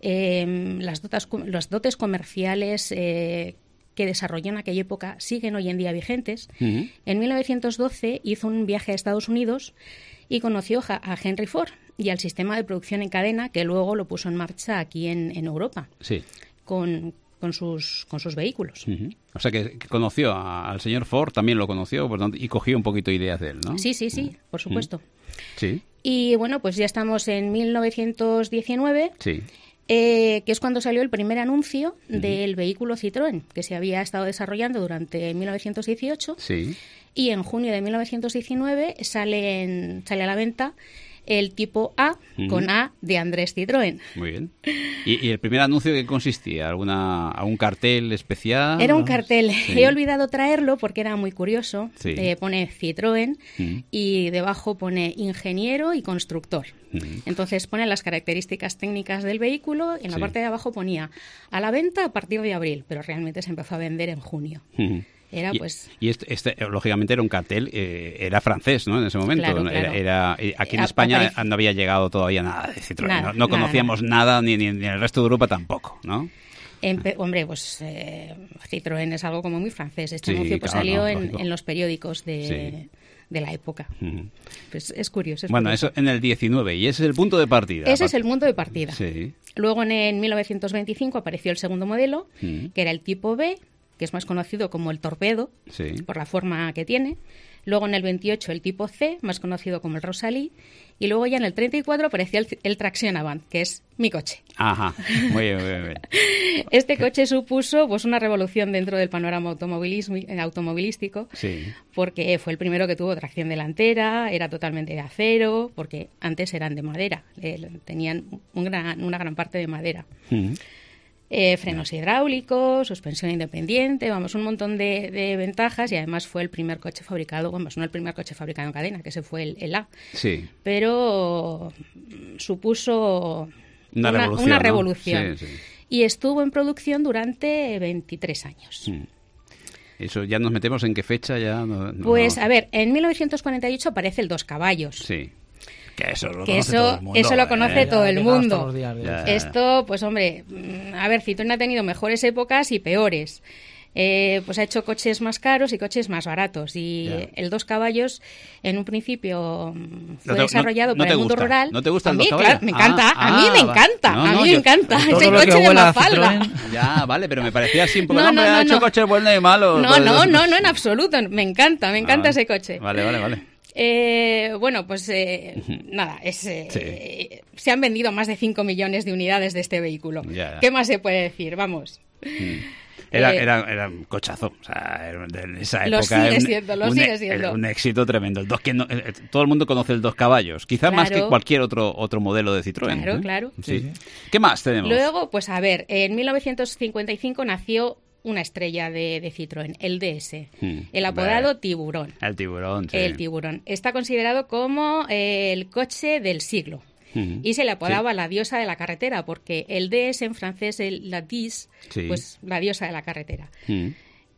Eh, las, dotas, las dotes comerciales eh, que desarrolló en aquella época siguen hoy en día vigentes. Uh-huh. En mil novecientos doce hizo un viaje a Estados Unidos y conoció a Henry Ford y al sistema de producción en cadena que luego lo puso en marcha aquí en, en Europa Sí. con, con, sus, con sus vehículos. Uh-huh. O sea, que, que conoció a- al señor Ford, también lo conoció, por tanto, y cogió un poquito ideas de él, ¿no? Sí, sí, sí, por supuesto. Sí, Y bueno, pues ya estamos en mil novecientos diecinueve. sí. Eh, que es cuando salió el primer anuncio uh-huh. del vehículo Citroën, que se había estado desarrollando durante mil novecientos dieciocho. Sí. Y en junio de mil novecientos diecinueve sale, en, sale a la venta el tipo A, uh-huh. con A de Andrés Citroën. Muy bien. ¿Y, y el primer anuncio qué consistía? ¿Alguna, ¿Algún cartel especial? Era un cartel. Sí. He olvidado traerlo porque era muy curioso. Sí. Eh, pone Citroën uh-huh. y debajo pone ingeniero y constructor. Uh-huh. Entonces pone las características técnicas del vehículo y en la Sí. parte de abajo ponía a la venta a partir de abril, pero realmente se empezó a vender en junio. Uh-huh. Era y, pues... Y este, este, lógicamente, era un cartel, eh, era francés, ¿no? En ese momento. Claro, claro. Era, era, aquí en A- España aparece... no había llegado todavía nada de Citroën. Nada, no, no nada, conocíamos nada, nada ni, ni, ni en el resto de Europa tampoco, ¿no? Empe- hombre, pues eh, Citroën es algo como muy francés. Este Sí, anuncio pues, claro, salió no, en, lógico. en los periódicos de, Sí. de la época. Uh-huh. Pues es curioso. Es Bueno, curioso. eso en el diecinueve, y ese es el punto de partida. Ese es el punto de partida. Sí. Luego en, en mil novecientos veinticinco apareció el segundo modelo, Uh-huh. que era el tipo B, que es más conocido como el torpedo, Sí. por la forma que tiene. Luego en el veintiocho el tipo C, más conocido como el Rosalie. Y luego ya en el treinta y cuatro aparecía el, el Traction Avant, que es mi coche. Ajá, muy bien, muy bien. Este coche supuso pues una revolución dentro del panorama automovilismo- automovilístico, Sí. porque fue el primero que tuvo tracción delantera, era totalmente de acero, porque antes eran de madera, eh, tenían un gran, una gran parte de madera. Uh-huh. Eh, frenos hidráulicos, suspensión independiente, vamos, un montón de, de ventajas, y además fue el primer coche fabricado, vamos, no el primer coche fabricado en cadena, que ese fue el, el A, Sí. pero mm, supuso Una una, revolución, una ¿no? revolución. Sí, sí. Y estuvo en producción durante veintitrés años. Mm. Eso ya nos metemos en qué fecha ya. No, no- Pues a ver, en mil novecientos cuarenta y ocho aparece el dos caballos. Sí. Que eso lo que conoce eso, todo el mundo. eso lo conoce ¿eh? todo el mundo. Días, Ya. Esto, pues hombre, a ver, Citroën ha tenido mejores épocas y peores. Eh, pues ha hecho coches más caros y coches más baratos. Y Ya. el dos caballos, en un principio, fue No te- desarrollado no- no para te el mundo gusta. rural. ¿No te gusta a el mí, dos caballos? claro, me encanta. Ah, a mí me ah, encanta. no, a no, mí me yo- encanta. todo Ese lo que coche de huela a Mafalda. Citroën. Ya, vale, pero me parecía así un poco... No, hombre, no, ha no, hecho no. coches buenos y malos. No, no, no, no, en absoluto. Me encanta, me encanta Ah, ese coche. Vale, vale, vale. Eh, bueno, pues eh, nada, es, eh, Sí. se han vendido más de cinco millones de unidades de este vehículo. Ya, ya. ¿Qué más se puede decir? Vamos. Era, Eh, era, era un cochazo. O sea, era de esa época. Lo sigue era un- siendo, lo un, sigue e- siendo. era un éxito tremendo. El dos que no- eh, todo el mundo conoce el dos caballos. Quizá más que Claro. cualquier otro otro modelo de Citroën. Claro, ¿eh? claro. Sí. Sí, ¿Qué más tenemos? Luego, pues a ver, en mil novecientos cincuenta y cinco nació una estrella de, de Citroën, el D S, Hmm, el apodado hombre. Tiburón. El tiburón, sí. El Tiburón. Está considerado como eh, el coche del siglo. Hmm. Y se le apodaba la diosa de la carretera, porque el D S en francés, el, la dix, Sí. pues la diosa de la carretera. Mm.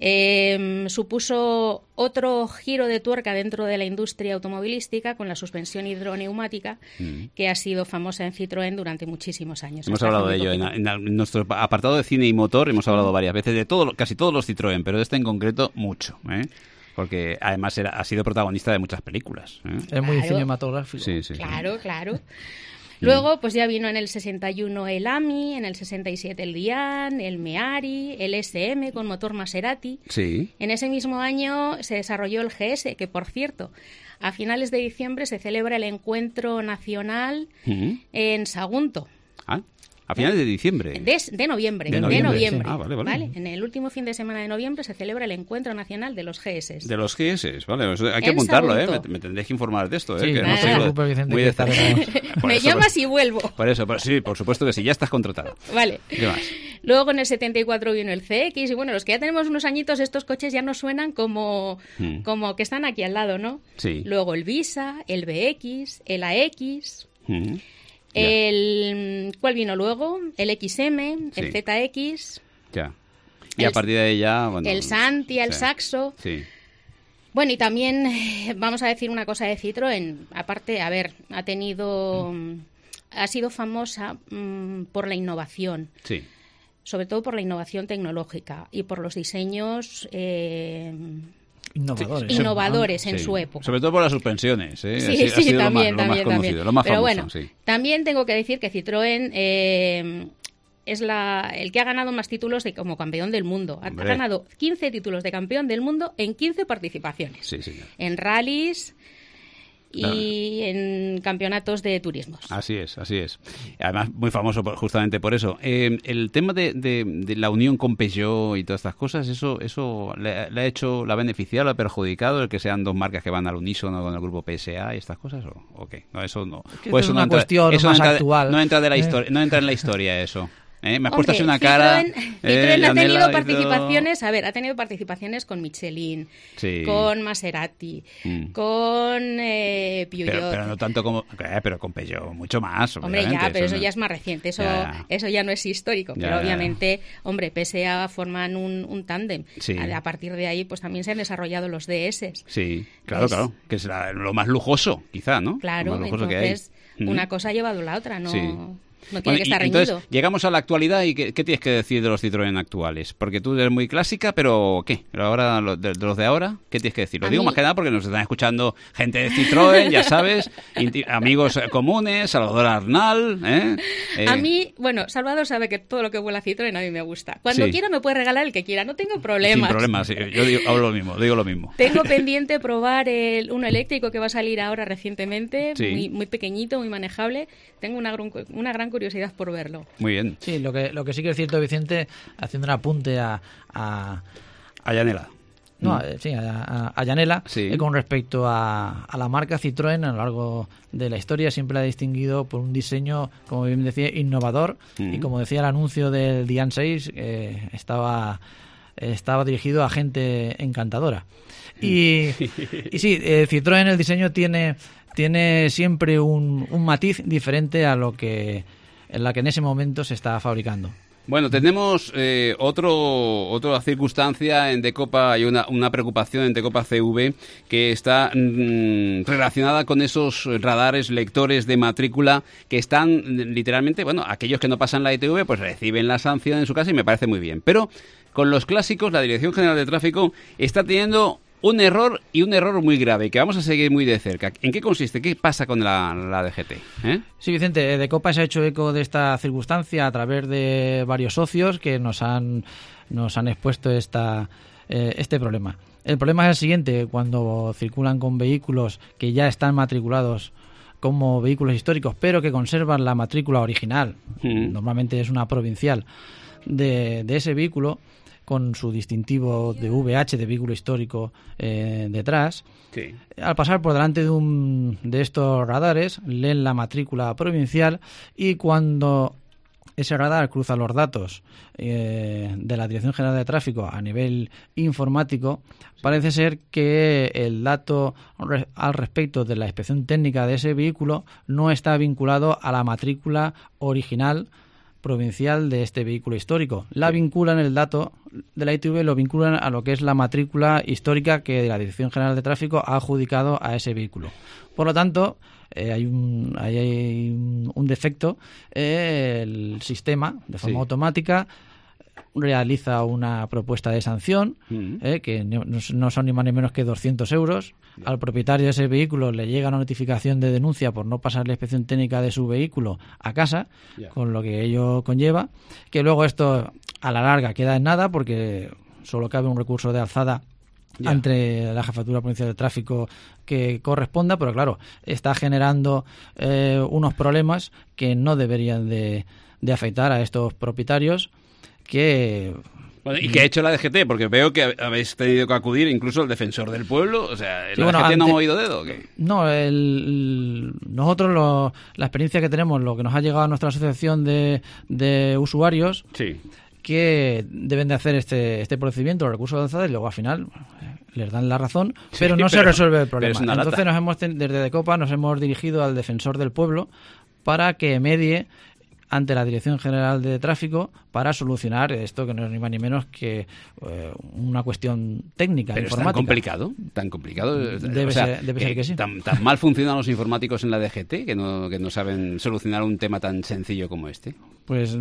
Eh, supuso otro giro de tuerca dentro de la industria automovilística con la suspensión hidroneumática, Mm. que ha sido famosa en Citroën durante muchísimos años. Hemos hasta hablado hace de muy ello en, poquito. en- en nuestro apartado de cine y motor. Hemos hablado varias veces de todo, lo- casi todos los Citroën, pero de este en concreto mucho, ¿eh? Porque además era, ha sido protagonista de muchas películas. ¿eh? Es muy Claro. cinematográfico. Sí, sí, sí. Claro, claro. Luego, pues ya vino en el sesenta y uno el A M I, en el sesenta y siete el Dian, el Meari, el S M con motor Maserati. Sí. En ese mismo año se desarrolló el G S, que por cierto, a finales de diciembre se celebra el encuentro nacional Mm. en Sagunto. Ah, a finales de diciembre. De, de noviembre, De de noviembre, noviembre. sí. Ah, vale, vale. En el último fin de semana de noviembre se celebra el encuentro nacional de los G S. De los G S, vale, eso hay que En apuntarlo, ¿eh? Sagunto. Me, me tendréis que informar de esto, ¿eh? Sí, que no no te soy lo- preocupes, Vicente, muy que de estaremos. Por Me eso, llamas y vuelvo. Por eso, por- sí, por supuesto que sí, ya estás contratada. Vale. ¿Qué más? Luego en el setenta y cuatro vino el C X y bueno, los que ya tenemos unos añitos, estos coches ya nos suenan como, Hmm. como que están aquí al lado, ¿no? Sí. Luego el Visa, el B X, el A X, Mm. el... ¿Cuál vino luego? El X M, Sí. el Z X, Ya. Y El- a partir de ahí ya, bueno, el Santia, el sí. Saxo. Sí. Bueno, y también eh, vamos a decir una cosa de Citroën. Aparte, a ver, ha tenido... Ha sido famosa mm, por la innovación. Sí. Sobre todo por la innovación tecnológica y por los diseños eh, Innovadores. innovadores en Sí. su época. Sobre todo por las suspensiones, ¿eh? Sí, Ha si- ha sí, sido lo más- también, lo más, también, conocido, también. lo más Pero famoso, bueno, sí. también tengo que decir que Citroën eh, es la, el que ha ganado más títulos de, como campeón del mundo. Ha, ha Hombre. ganado quince títulos de campeón del mundo en quince participaciones. Sí, señor. En rallies y en campeonatos de turismos. Así es, así es. Además, muy famoso por- justamente por eso. Eh, el tema de, de- de la unión con Peugeot y todas estas cosas, ¿eso eso le, le ha hecho, la ha beneficiado, le ha perjudicado el que sean dos marcas que van al unísono con el grupo P S A y estas cosas? ¿O, o qué? No, eso no. que O es eso una no entra, cuestión eso más no entra, actual. No entra, de la Eh. historia, no entra en la historia eso. ¿Eh? Me has Hombre, puesto así una cara. Citroën, eh, Citroën ha Yanela tenido hizo- participaciones, a ver, ha tenido participaciones con Michelin, Sí. con Maserati, Mm. con eh, Peugeot. Pero, pero no tanto como. Eh, pero con Peugeot, mucho más. Hombre, obviamente, ya, pero eso no- ya es más reciente, eso Ya, ya. eso ya no es histórico, Ya, pero ya, ya. obviamente, hombre, P S A forman un, un tándem. Sí. A, a partir de ahí, pues también se han desarrollado los D S. Sí, claro, Es- claro. Que es la- lo más lujoso, quizá, ¿no? Claro, Lo más lujoso que hay. entonces Ujú. una cosa ha llevado a la otra, no, Sí. no tiene Bueno, que y- estar reñido. entonces, llegamos a la actualidad y ¿qué, qué tienes que decir de los Citroën actuales? Porque tú eres muy clásica, pero ¿qué? Pero ahora, lo- de, de los de ahora, ¿qué tienes que decir? Lo A digo mí- más que nada porque nos están escuchando gente de Citroën, ya sabes, inti- amigos eh, comunes, Salvador Arnal, ¿eh? Eh, A mí, bueno, Salvador sabe que todo lo que huele a Citroën a mí me gusta. Cuando Sí. quiera me puede regalar el que quiera, no tengo Sin problemas. problemas, sí, yo digo, hablo lo mismo, digo lo mismo. Tengo pendiente probar el, uno eléctrico que va a salir ahora recientemente, Sí. muy, muy pequeñito, muy manejable. Tengo una, gran- una gran curiosidad por verlo. Muy bien. Sí, lo que, lo que sí que es cierto, Vicente, haciendo un apunte a... a A Yanela. no, Mm. a- sí, a, a- a Yanela, Sí. eh, con respecto a, a la marca Citroën, a lo largo de la historia siempre la ha distinguido por un diseño, como bien decía, innovador. Mm. Y como decía el anuncio del Dian seis, eh, estaba, estaba dirigido a gente encantadora. Y, y sí, eh, Citroën, el diseño tiene, tiene siempre un, un matiz diferente a lo que en la que en ese momento se está fabricando. Bueno, tenemos eh, otro otra circunstancia en Decopa, hay una, una preocupación en Decopa C V que está mm, relacionada con esos radares lectores de matrícula que están literalmente, bueno, aquellos que no pasan la I T V pues reciben la sanción en su casa y me parece muy bien. Pero con los clásicos, la Dirección General de Tráfico está teniendo un error y un error muy grave que vamos a seguir muy de cerca. ¿En qué consiste? ¿Qué pasa con la, la D G T? ¿Eh? Sí, Vicente, Decopa se ha hecho eco de esta circunstancia a través de varios socios que nos han, nos han expuesto esta, eh, este problema. El problema es el siguiente: cuando circulan con vehículos que ya están matriculados como vehículos históricos, pero que conservan la matrícula original, mm. normalmente es una provincial, de, de ese vehículo, con su distintivo de V H, de vehículo histórico, eh, detrás. Sí. Al pasar por delante de, un, de estos radares, leen la matrícula provincial y cuando ese radar cruza los datos eh, de la Dirección General de Tráfico a nivel informático, parece ser que el dato re- al respecto de la inspección técnica de ese vehículo no está vinculado a la matrícula original provincial de este vehículo histórico. La vinculan, el dato de la I T V lo vinculan a lo que es la matrícula histórica que la Dirección General de Tráfico ha adjudicado a ese vehículo. Por lo tanto, eh, hay, un, hay, hay un, un defecto. Eh, el sistema, de forma sí. automática, realiza una propuesta de sanción, mm. eh, que no, no son ni más ni menos que doscientos euros. Yeah. Al propietario de ese vehículo le llega una notificación de denuncia por no pasar la inspección técnica de su vehículo a casa, yeah. con lo que ello conlleva, que luego esto a la larga queda en nada porque solo cabe un recurso de alzada yeah. ante la Jefatura Provincial de Tráfico que corresponda, pero claro, está generando eh, unos problemas que no deberían de, de afectar a estos propietarios. Que bueno, ¿y qué ha hecho la D G T? Porque veo que habéis tenido que acudir incluso el defensor del pueblo. O sea, ¿la sí, bueno, D G T ante... no ha movido dedo o qué? No, el, nosotros lo, la experiencia que tenemos, lo que nos ha llegado a nuestra asociación de, de usuarios, sí. que deben de hacer este, este procedimiento, los recursos de alzada, y luego al final les dan la razón, pero sí, no pero, se resuelve el problema. Entonces nos hemos desde Decopa nos hemos dirigido al defensor del pueblo para que medie ante la Dirección General de Tráfico para solucionar esto, que no es ni más ni menos que eh, una cuestión técnica, pero informática. ¿Es tan complicado? ¿Tan complicado? Debe, o sea, ser, debe ser que sí. ¿Tan, tan mal funcionan los informáticos en la D G T que no, que no saben solucionar un tema tan sencillo como este? Pues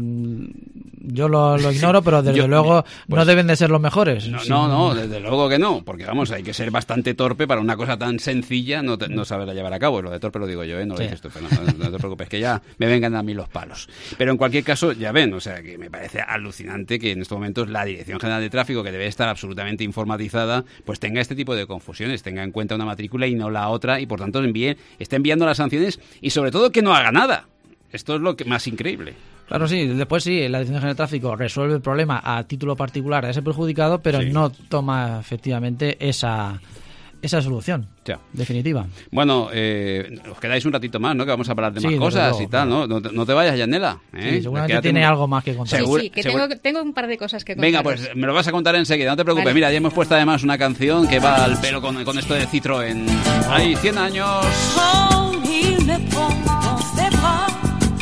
yo lo, lo ignoro, pero desde yo, luego pues, no deben de ser los mejores. No, sí. no, no, desde luego que no, porque vamos, hay que ser bastante torpe para una cosa tan sencilla no, te, no saberla llevar a cabo. Lo de torpe lo digo yo, ¿eh? No lo sí. dices tú, pero no, no, no te preocupes, que ya me vengan a mí los palos. Pero en cualquier caso, ya ven, o sea, que me parece alucinante que en estos momentos la Dirección General de Tráfico, que debe estar absolutamente informatizada, pues tenga este tipo de confusiones, tenga en cuenta una matrícula y no la otra, y por tanto envíe, esté enviando las sanciones y sobre todo que no haga nada. Esto es lo que más increíble. Claro, sí. Después sí, la Dirección General de Tráfico resuelve el problema a título particular a ese perjudicado, pero sí. no toma efectivamente esa esa solución ya. definitiva. Bueno, eh, os quedáis un ratito más, ¿no? Que vamos a hablar de sí, más cosas luego, y tal, ¿no? No te, no te vayas, Yanela. ¿eh? Sí, seguramente tiene un... algo más que contar. Sí, sí, que tengo, tengo un par de cosas que contar. Venga, pues me lo vas a contar enseguida, no te preocupes. Vale. Mira, ya hemos puesto además una canción que va al pelo con, con esto de Citroën. Oh. Hay cien años. Oh, il me prend dans ses bras,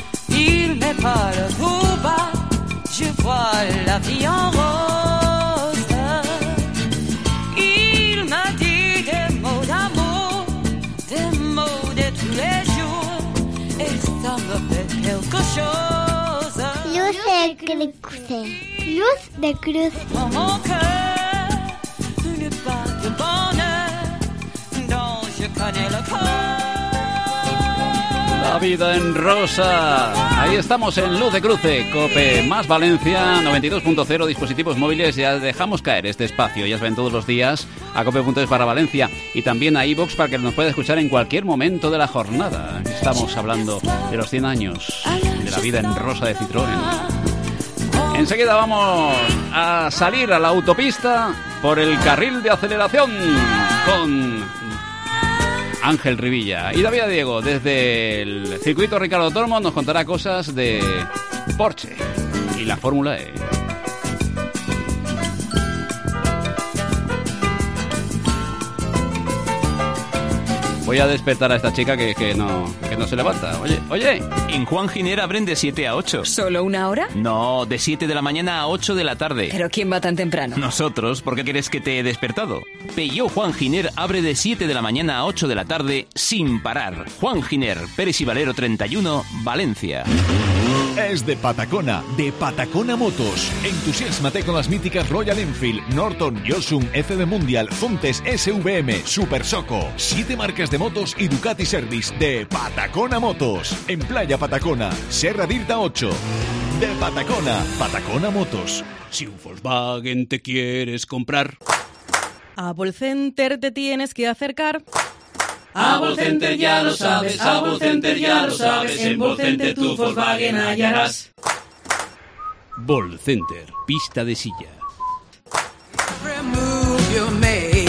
il me parle tout bas, je vois la vie en rose. Il m'a dit des mots d'amour, des mots de tous les jours, et ça me fait quelque chose. Luz de cruce, luz de cruce. Dans mon cœur, une part de bonheur, dont je connais le cœur. La vida en rosa. Ahí estamos en Luz de Cruce, COPE más Valencia, noventa y dos punto cero, dispositivos móviles. Ya dejamos caer este espacio, ya saben, todos los días a cope punto es para Valencia y también a iVoox para que nos pueda escuchar en cualquier momento de la jornada. Estamos hablando de los cien años de la vida en rosa de Citroën. Enseguida vamos a salir a la autopista por el carril de aceleración con Ángel Rivilla y David Diego desde el circuito Ricardo Tormo nos contará cosas de Porsche y la Fórmula E. Voy a despertar a esta chica que, que, no, que no se levanta. Oye, oye. En Juan Giner abren de siete a ocho. ¿Solo una hora? No, de siete de la mañana a ocho de la tarde. ¿Pero quién va tan temprano? Nosotros, ¿por qué crees que te he despertado? Peugeot Juan Giner abre de siete de la mañana a ocho de la tarde sin parar. Juan Giner, Pérez y Valero treinta y uno, Valencia. Es de Patacona, de Patacona Motos. Entusiasmate con las míticas Royal Enfield, Norton, Yosum, F B Mundial, Fontes, S V M, Super Soco. Siete marcas de motos y Ducati Service de Patacona Motos. En Playa Patacona, Serra d'Irta ocho. De Patacona, Patacona Motos. Si un Volkswagen te quieres comprar, a Volcenter te tienes que acercar. A Volcenter ya lo sabes, a Volcenter ya lo sabes, en Volcenter tu Volkswagen hallarás. Volcenter, pista de silla. Every move you make,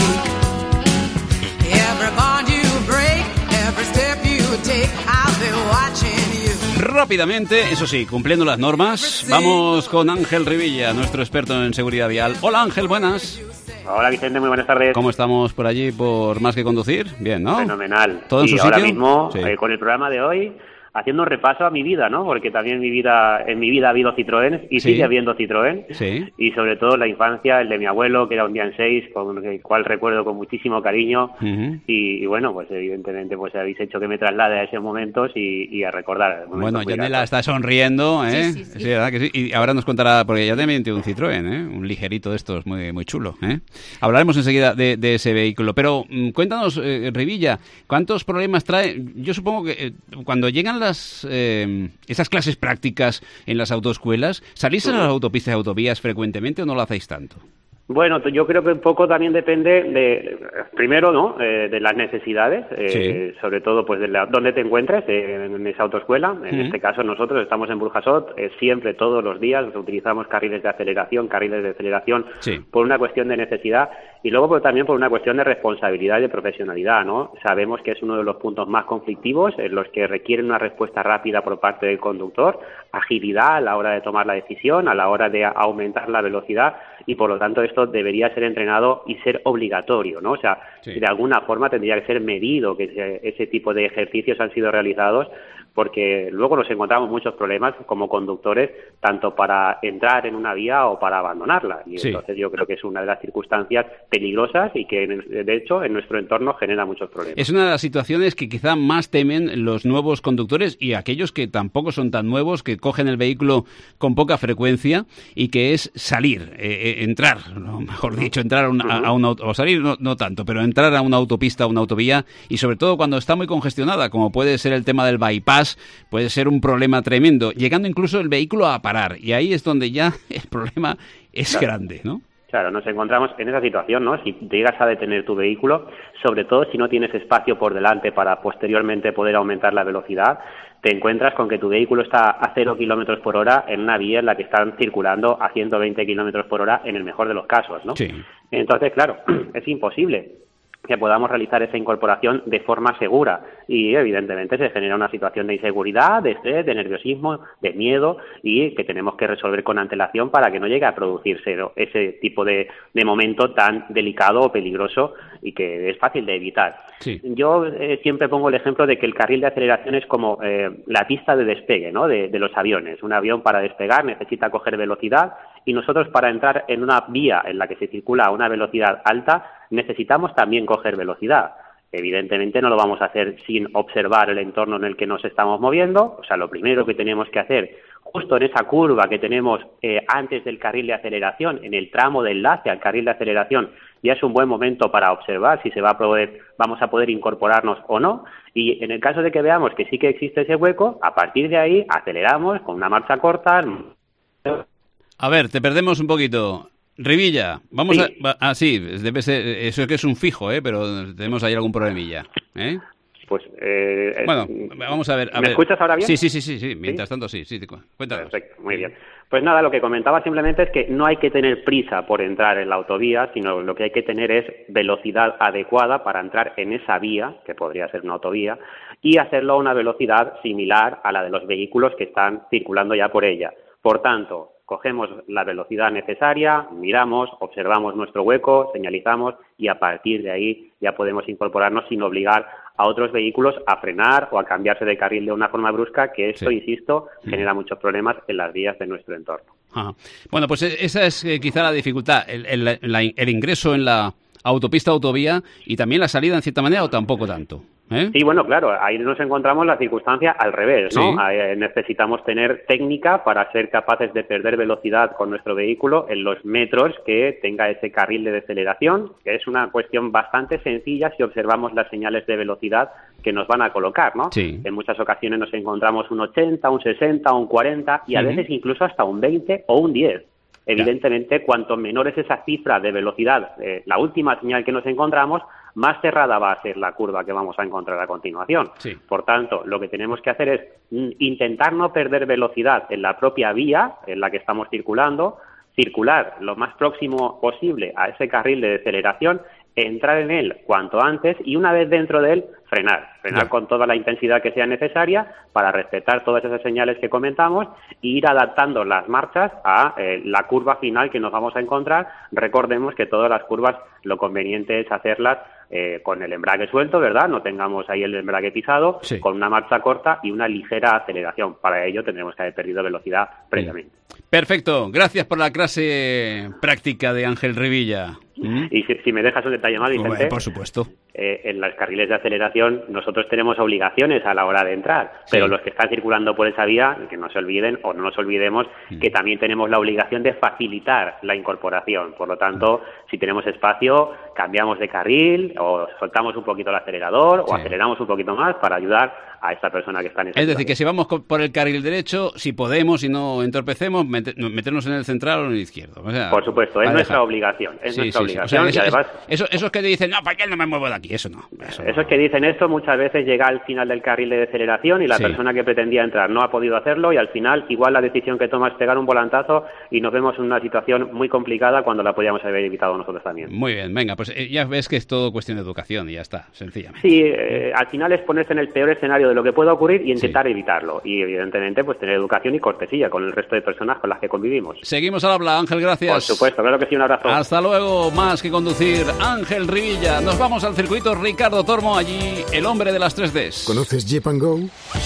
every bond you break, every step you take, I'll be watching you. Rápidamente, eso sí, cumpliendo las normas, vamos con Ángel Rivilla, nuestro experto en seguridad vial. Hola Ángel, buenas. Hola Vicente, muy buenas tardes. ¿Cómo estamos por allí, por Más que Conducir? Bien, ¿no? Fenomenal. ¿Todo en y su ahora sitio? mismo, Sí. eh, con el programa de hoy, haciendo un repaso a mi vida, ¿no? Porque también mi vida, en mi vida ha habido Citroën y Sí. sigue habiendo Citroën. Sí. Y sobre todo la infancia, el de mi abuelo, que era un día en seis, con el cual recuerdo con muchísimo cariño. Uh-huh. Y, y bueno, pues evidentemente pues habéis hecho que me traslade a esos momentos y, y a recordar. momentos Bueno, muy Yanela gratos. está sonriendo, ¿eh? Sí, sí, sí. ¿verdad que sí? Y ahora nos contará, porque ya también tiene un Citroën, ¿eh? Un ligerito de estos, muy muy chulo, ¿eh? Hablaremos enseguida de, de ese vehículo. Pero mm, cuéntanos, eh, Rivilla, ¿cuántos problemas trae? Yo supongo que eh, cuando llegan las eh, esas clases prácticas en las autoescuelas, ¿salís a las autopistas y autovías frecuentemente o no lo hacéis tanto? Bueno, yo creo que un poco también depende de, primero, ¿no? Eh, de las necesidades, eh, Sí. sobre todo, pues, de la, dónde te encuentres eh, en esa autoescuela. En Ujú. este caso, nosotros estamos en Burjasot, eh, siempre, todos los días, utilizamos carriles de aceleración, carriles de aceleración, Sí. por una cuestión de necesidad y luego pues, también por una cuestión de responsabilidad y de profesionalidad, ¿no? Sabemos que es uno de los puntos más conflictivos, en los que requieren una respuesta rápida por parte del conductor, agilidad a la hora de tomar la decisión, a la hora de aumentar la velocidad y por lo tanto esto debería ser entrenado y ser obligatorio, ¿no? O sea, Sí. de alguna forma tendría que ser medido que ese, ese tipo de ejercicios han sido realizados, porque luego nos encontramos muchos problemas como conductores, tanto para entrar en una vía o para abandonarla. Y Sí. entonces yo creo que es una de las circunstancias peligrosas y que, de hecho, en nuestro entorno genera muchos problemas. Es una de las situaciones que quizá más temen los nuevos conductores y aquellos que tampoco son tan nuevos, que cogen el vehículo con poca frecuencia y que es salir, eh, eh, entrar, no, mejor dicho, entrar a una, a- a una auto- o salir no, no tanto, pero entrar a una autopista, a una autovía y sobre todo cuando está muy congestionada, como puede ser el tema del bypass, puede ser un problema tremendo, llegando incluso el vehículo a parar y ahí es donde ya el problema es Claro. grande, ¿no? Claro, nos encontramos en esa situación, ¿no? Si llegas a detener tu vehículo, sobre todo si no tienes espacio por delante para posteriormente poder aumentar la velocidad, te encuentras con que tu vehículo está a cero kilómetros por hora en una vía en la que están circulando a ciento veinte kilómetros por hora en el mejor de los casos, ¿no? Sí. Entonces, claro, es imposible que podamos realizar esa incorporación de forma segura y evidentemente se genera una situación de inseguridad, de estrés, de nerviosismo, de miedo y que tenemos que resolver con antelación para que no llegue a producirse, ¿no?, ese tipo de, de momento tan delicado o peligroso y que es fácil de evitar. Sí. Yo eh, siempre pongo el ejemplo de que el carril de aceleración es como eh, la pista de despegue, ¿no?, de, de los aviones. Un avión para despegar necesita coger velocidad y nosotros para entrar en una vía en la que se circula a una velocidad alta necesitamos también coger velocidad. Evidentemente no lo vamos a hacer sin observar el entorno en el que nos estamos moviendo. O sea, lo primero que tenemos que hacer justo en esa curva que tenemos eh, antes del carril de aceleración, en el tramo de enlace al carril de aceleración, ya es un buen momento para observar si se va a poder, vamos a poder incorporarnos o no. Y en el caso de que veamos que sí que existe ese hueco, a partir de ahí aceleramos con una marcha corta. A ver, te perdemos un poquito. Rivilla, vamos Sí. a... Ah, sí, debe ser, eso es que es un fijo, ¿eh? Pero tenemos ahí algún problemilla, ¿eh? Pues, eh, Bueno, vamos a ver. A ¿me ver. escuchas ahora bien? Sí, sí, sí, sí, sí. Mientras tanto, sí, sí. Cuéntanos. Perfecto, muy bien. Pues nada, lo que comentaba simplemente es que no hay que tener prisa por entrar en la autovía, sino lo que hay que tener es velocidad adecuada para entrar en esa vía, que podría ser una autovía, y hacerlo a una velocidad similar a la de los vehículos que están circulando ya por ella. Por tanto, cogemos la velocidad necesaria, miramos, observamos nuestro hueco, señalizamos y a partir de ahí ya podemos incorporarnos sin obligar a otros vehículos a frenar o a cambiarse de carril de una forma brusca, que esto, sí. insisto, genera muchos problemas en las vías de nuestro entorno. Ajá. Bueno, pues esa es eh, quizá la dificultad, el, el, la, el ingreso en la autopista, autovía, y también la salida en cierta manera, o tampoco tanto. ¿Eh? Sí, bueno, claro, ahí nos encontramos la circunstancia al revés, ¿no? Sí. Ahí necesitamos tener técnica para ser capaces de perder velocidad con nuestro vehículo en los metros que tenga ese carril de deceleración, que es una cuestión bastante sencilla si observamos las señales de velocidad que nos van a colocar, ¿no? Sí. En muchas ocasiones nos encontramos un ochenta, un sesenta, un cuarenta y a uh-huh. veces incluso hasta un veinte o un diez. Evidentemente, cuanto menor es esa cifra de velocidad, eh, la última señal que nos encontramos, más cerrada va a ser la curva que vamos a encontrar a continuación. Sí. Por tanto, lo que tenemos que hacer es mm, intentar no perder velocidad en la propia vía en la que estamos circulando, circular lo más próximo posible a ese carril de deceleración, entrar en él cuanto antes y una vez dentro de él, frenar. Frenar yeah. con toda la intensidad que sea necesaria para respetar todas esas señales que comentamos e ir adaptando las marchas a eh, la curva final que nos vamos a encontrar. Recordemos que todas las curvas lo conveniente es hacerlas eh, con el embrague suelto, ¿verdad? No tengamos ahí el embrague pisado, sí. con una marcha corta y una ligera aceleración. Para ello tendremos que haber perdido velocidad previamente. Perfecto. Gracias por la clase práctica de Ángel Rivilla. ¿Mm? Y si, si me dejas un detalle más, Vicente. Bueno, por supuesto. Eh, en los carriles de aceleración nosotros tenemos obligaciones a la hora de entrar, sí. pero los que están circulando por esa vía, que no se olviden o no nos olvidemos mm. que también tenemos la obligación de facilitar la incorporación. Por lo tanto, mm. si tenemos espacio, cambiamos de carril o soltamos un poquito el acelerador sí. o aceleramos un poquito más para ayudar a esta persona que está en esa Es decir, que si vamos por el carril derecho, si podemos y no entorpecemos, meternos en el central o en el izquierdo. O sea, por supuesto, es nuestra dejar. obligación. Es sí, nuestra sí, obligación. Sí. O sea, y eso, además, eso, esos que te dicen, no, ¿para qué no me muevo de aquí? Eso no. Eso esos no. que dicen esto muchas veces llega al final del carril de deceleración y la sí. persona que pretendía entrar no ha podido hacerlo y al final igual la decisión que toma es pegar un volantazo y nos vemos en una situación muy complicada cuando la podíamos haber evitado nosotros también. Muy bien, venga, pues eh, ya ves que es todo cuestión de educación y ya está, sencillamente. Sí, eh, al final es ponerse en el peor escenario de lo que pueda ocurrir y intentar sí. evitarlo. Y evidentemente pues tener educación y cortesía con el resto de personas con las que convivimos. Seguimos al habla, Ángel, gracias. Por supuesto, claro que sí, un abrazo. Hasta luego, más que conducir, Ángel Rivilla. Nos vamos al circuito Ricardo Tormo, allí el hombre de las tres Ds. ¿Conoces Jeep and Go?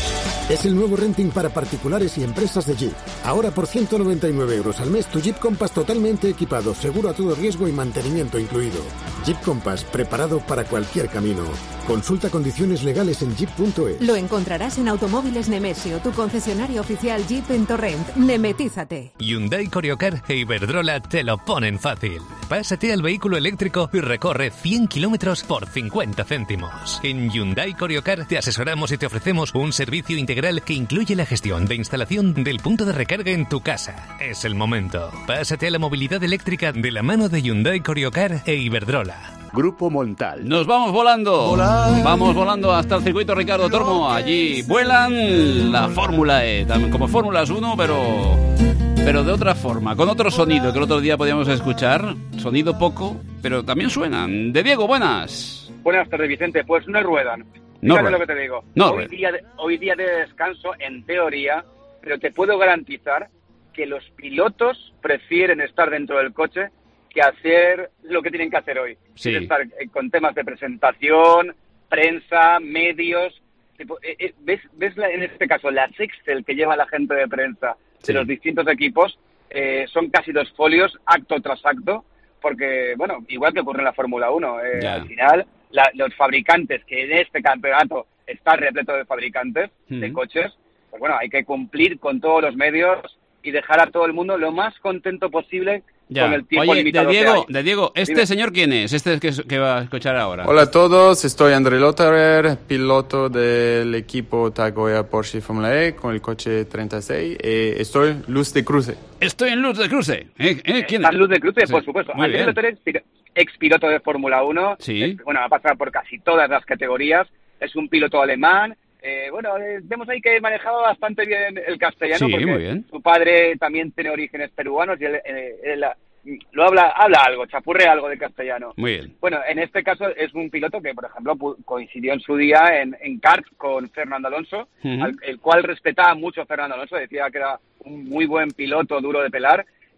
Es el nuevo renting para particulares y empresas de Jeep. Ahora por ciento noventa y nueve euros al mes tu Jeep Compass totalmente equipado, seguro a todo riesgo y mantenimiento incluido. Jeep Compass, preparado para cualquier camino. Consulta condiciones legales en jeep punto es. Lo encontrarás en Automóviles Nemesio, tu concesionario oficial Jeep en Torrent. Nemetízate. Hyundai Couriocar e Iberdrola te lo ponen fácil. Pásate al vehículo eléctrico y recorre cien kilómetros por cincuenta céntimos. En Hyundai Couriocar te asesoramos y te ofrecemos un servicio integral que incluye la gestión de instalación del punto de recarga en tu casa. Es el momento. Pásate a la movilidad eléctrica de la mano de Hyundai Couriocar e Iberdrola. Grupo Montal. Nos vamos volando. Volar. Vamos volando hasta el circuito Ricardo Tormo. Allí vuelan la Fórmula E, como Fórmulas uno, pero pero de otra forma, con otro sonido que el otro día podíamos escuchar. Sonido poco, pero también suenan. De Diego, buenas. Buenas tardes, Vicente. Pues no ruedan. No Fíjate lo que te digo. No hoy, día de, hoy día de descanso, en teoría, pero te puedo garantizar que los pilotos prefieren estar dentro del coche que hacer lo que tienen que hacer hoy. Sí. Estar con temas de presentación, prensa, medios. Tipo, eh, ¿Ves, ves la, en este caso las Excel que lleva la gente de prensa sí. de los distintos equipos? Eh, son casi dos folios, acto tras acto, porque, bueno, igual que ocurre en la Fórmula uno, eh, al final la, los fabricantes, que en este campeonato está repleto de fabricantes uh-huh. de coches, pues bueno, hay que cumplir con todos los medios y dejar a todo el mundo lo más contento posible ya. con el tiempo Oye, limitado de Diego, que hay. de Diego, ¿este Dime. señor quién es? Este que, que va a escuchar ahora. Hola a todos, estoy André Lotterer, piloto del equipo Tagoya Porsche Fórmula E con el coche treinta y seis. Eh, estoy luz de cruce. Estoy en luz de cruce. ¿Eh? ¿Eh? ¿Quién es? Luz de cruce, sí. por supuesto. Muy André Lotterer, ex piloto de Fórmula uno. Sí. Es, bueno, ha pasado por casi todas las categorías. Es un piloto alemán. Eh, bueno, eh, vemos ahí que manejaba bastante bien el castellano, sí, porque muy bien. Su padre también tiene orígenes peruanos y él, eh, él lo habla, habla algo, chapurrea algo de castellano. Muy bien. Bueno, en este caso es un piloto que, por ejemplo, coincidió en su día en, en kart con Fernando Alonso, uh-huh. al, el cual respetaba mucho a Fernando Alonso, decía que era un muy buen piloto, duro de pelar,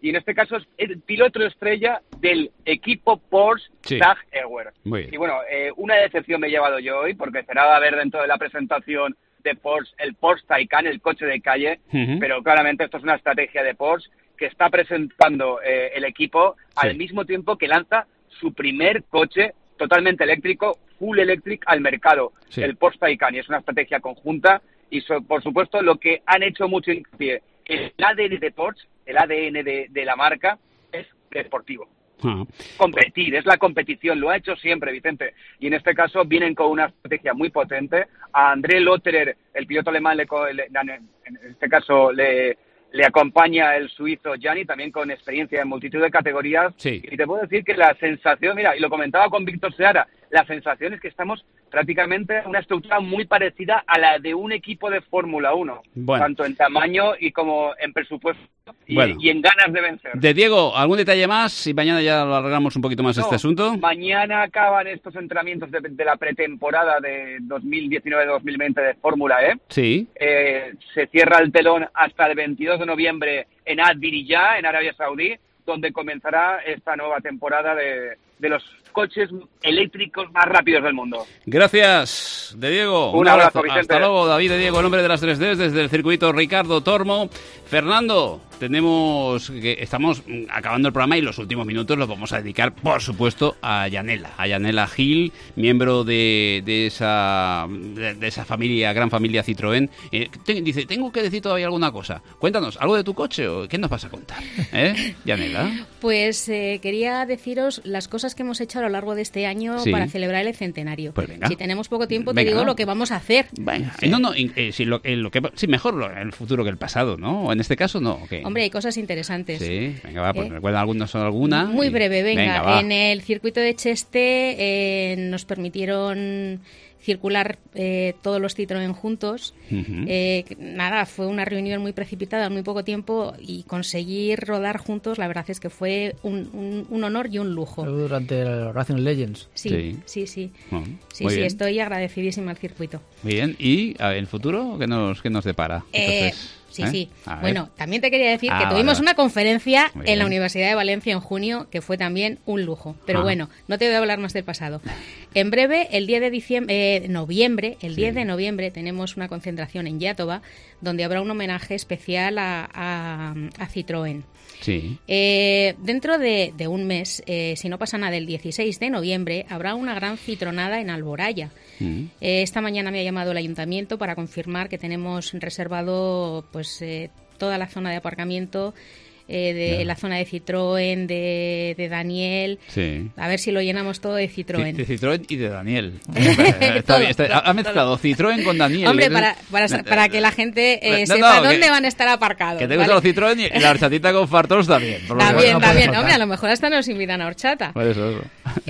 y en este caso es el piloto estrella del equipo Porsche sí. Tag Heuer. Muy Y bueno, eh, una decepción me he llevado yo hoy, porque esperaba ver dentro de la presentación de Porsche el Porsche Taycan, el coche de calle, uh-huh. pero claramente esto es una estrategia de Porsche que está presentando eh, el equipo sí. al mismo tiempo que lanza su primer coche totalmente eléctrico, full electric al mercado, sí. el Porsche Taycan, y es una estrategia conjunta y so, por supuesto lo que han hecho mucho hincapié, el A D N de Porsche, el A D N de, de la marca es deportivo. Uh-huh. Competir, es la competición, lo ha hecho siempre Vicente, y en este caso vienen con una estrategia muy potente. A André Lotterer, el piloto alemán, le, le, en este caso le, le acompaña el suizo Gianni, también con experiencia en multitud de categorías, sí. y te puedo decir que la sensación, mira, y lo comentaba con Víctor Seara, la sensación es que estamos prácticamente en una estructura muy parecida a la de un equipo de Fórmula uno, bueno. tanto en tamaño y como en presupuesto y, bueno. y en ganas de vencer. De Diego, ¿algún detalle más? Y mañana ya alargamos un poquito más no, este asunto. Mañana acaban estos entrenamientos de, de la pretemporada de dos mil diecinueve dos mil veinte de Fórmula E. Sí. Eh, se cierra el telón hasta el veintidós de noviembre en Ad-Diriyah, en Arabia Saudí, donde comenzará esta nueva temporada de, de los coches eléctricos más rápidos del mundo. Gracias, de Diego. Un, Un abrazo, abrazo Hasta luego, David de Diego, el hombre de las tres Ds, desde el circuito Ricardo Tormo. Fernando, tenemos que estamos acabando el programa y los últimos minutos los vamos a dedicar, por supuesto, a Yanela, a Yanela Gil, miembro de, de esa de, de esa familia, gran familia Citroën. Eh, te, dice, tengo que decir todavía alguna cosa. Cuéntanos, ¿algo de tu coche o qué nos vas a contar? ¿Eh, Yanela? Pues eh, quería deciros las cosas que hemos hecho a lo largo de este año sí. para celebrar el centenario. Pues venga. Si tenemos poco tiempo, venga. te digo lo que vamos a hacer. Venga. Sí. No, no, eh, si lo, eh, lo que, sí, mejor lo, el futuro que el pasado, ¿no? En este caso, no. Okay. Hombre, hay cosas interesantes. Sí, venga, va, pues ¿Eh? recuerda algunos alguna. Muy y... breve, venga. venga en el circuito de Cheste eh, nos permitieron circular eh, todos los Citroën juntos. Uh-huh. Eh, nada, fue una reunión muy precipitada en muy poco tiempo y conseguir rodar juntos, la verdad es que fue un, un, un honor y un lujo. Durante el Racing Legends. Sí, sí, sí. Sí, oh, sí, sí estoy agradecidísima al circuito. Bien, ¿y a ver, el futuro qué nos, qué nos depara? Eh, Entonces, Sí, ¿eh? sí. Bueno, también te quería decir ah, que tuvimos vale, una conferencia vale. en la Universidad de Valencia en junio que fue también un lujo. Pero ah. bueno, no te voy a hablar más del pasado. En breve, el diez de diciembre, eh, noviembre, el sí. diez de noviembre tenemos una concentración en Iàtova donde habrá un homenaje especial a, a, a Citroën. Sí. Eh, dentro de, de un mes, eh, si no pasa nada, el dieciséis de noviembre habrá una gran citronada en Alboraya. Mm. Eh, esta mañana me ha llamado el ayuntamiento para confirmar que tenemos reservado pues eh, toda la zona de aparcamiento eh, de yeah. la zona de Citroën, de, de Daniel. Sí. A ver si lo llenamos todo de Citroën. De, de Citroën y de Daniel. está todo, bien, está, ha mezclado Citroën con Daniel. Hombre, para, para, para que la gente eh, no, sepa no, dónde que, van a estar aparcados. Que te gusta ¿vale? los Citroën y la horchatita con fartos también. También, también. Hombre, a lo mejor hasta nos invitan a horchata. Por eso, eso.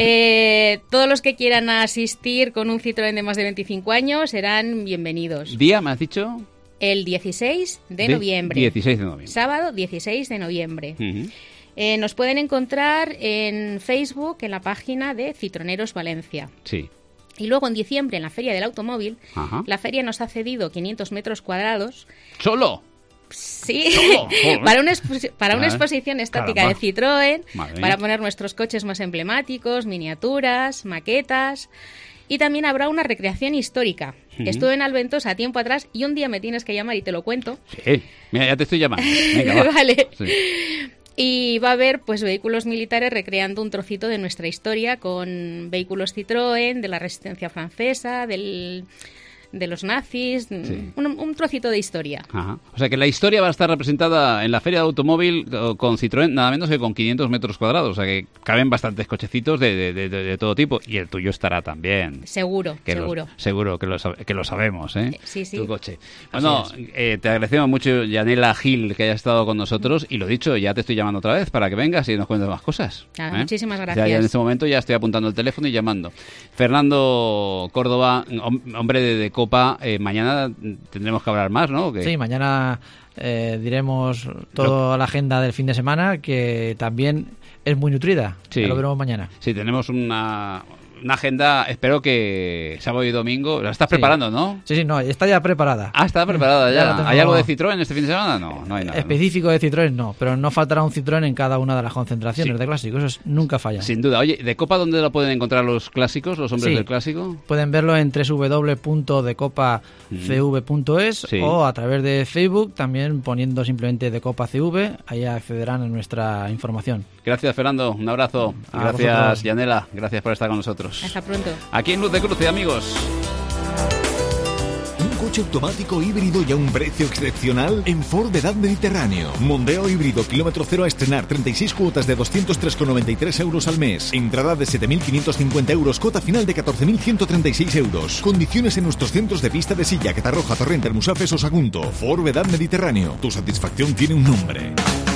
Eh, todos los que quieran asistir con un Citroën de más de veinticinco años serán bienvenidos. ¿Día, me has dicho? El dieciséis de, de noviembre. dieciséis de noviembre. Sábado dieciséis de noviembre. Uh-huh. eh, nos pueden encontrar en Facebook, en la página de Citroneros Valencia. Sí. Y luego en diciembre, en la Feria del Automóvil, Ajá. la feria nos ha cedido quinientos metros cuadrados. ¿Solo? Sí, para una, expo- para una exposición estática Caramba. de Citroën, Madre para mía. poner nuestros coches más emblemáticos, miniaturas, maquetas. Y también habrá una recreación histórica. Uh-huh. Estuve en Alventosa a tiempo atrás y un día me tienes que llamar y te lo cuento. Sí, mira, ya te estoy llamando. Venga, va. Vale. Sí. Y va a haber pues vehículos militares recreando un trocito de nuestra historia con vehículos Citroën, de la resistencia francesa, del... de los nazis, sí. un, un trocito de historia. Ajá. O sea que la historia va a estar representada en la Feria de Automóvil con Citroën nada menos que con quinientos metros cuadrados, o sea que caben bastantes cochecitos de, de, de, de todo tipo y el tuyo estará también. Seguro, que seguro. Lo, seguro que lo, que lo sabemos, ¿eh? Sí, sí. Tu coche. Bueno, eh, te agradecemos mucho, Yanela Gil, que haya estado con nosotros y lo dicho, ya te estoy llamando otra vez para que vengas y nos cuentes más cosas. Nada, ¿eh? Muchísimas gracias. O sea, ya en este momento ya estoy apuntando el teléfono y llamando. Fernando Córdoba, hombre de, de Copa, eh, mañana tendremos que hablar más, ¿no? ¿Qué? Sí, mañana eh, diremos toda Lo... la agenda del fin de semana, que también es muy nutrida. Sí. Ya lo veremos mañana. Sí, tenemos una... una agenda, espero que sábado y domingo. La estás Sí. preparando, ¿no? Sí, sí, no, está ya preparada. Ah, está preparada ya. Ya la tengo- ¿Hay algo de Citroën este fin de semana? No, no hay nada. ¿no? Específico de Citroën no, pero no faltará un Citroën en cada una de las concentraciones Sí. de clásicos, eso es- nunca falla. Sin duda. Oye, ¿de Copa dónde lo pueden encontrar los clásicos, los hombres Sí. del clásico? Pueden verlo en doble u doble u doble u punto decopa c v punto es Sí. o a través de Facebook, también poniendo simplemente Decopa C V, ahí accederán a nuestra información. Gracias, Fernando. Un abrazo. A Gracias, vosotros. Yanela. Gracias por estar con nosotros. Hasta pronto. Aquí en Luz de Cruce, amigos. Un coche automático híbrido y a un precio excepcional en Ford Edad Mediterráneo. Mondeo híbrido kilómetro cero a estrenar, treinta y seis cuotas de doscientos tres con noventa y tres euros al mes. Entrada de siete mil quinientos cincuenta euros, cuota final de catorce mil ciento treinta y seis euros. Condiciones en nuestros centros de pista de Silla, Catarroja, Torrente, Almusafes o Sagunto. Ford Edad Mediterráneo. Tu satisfacción tiene un nombre.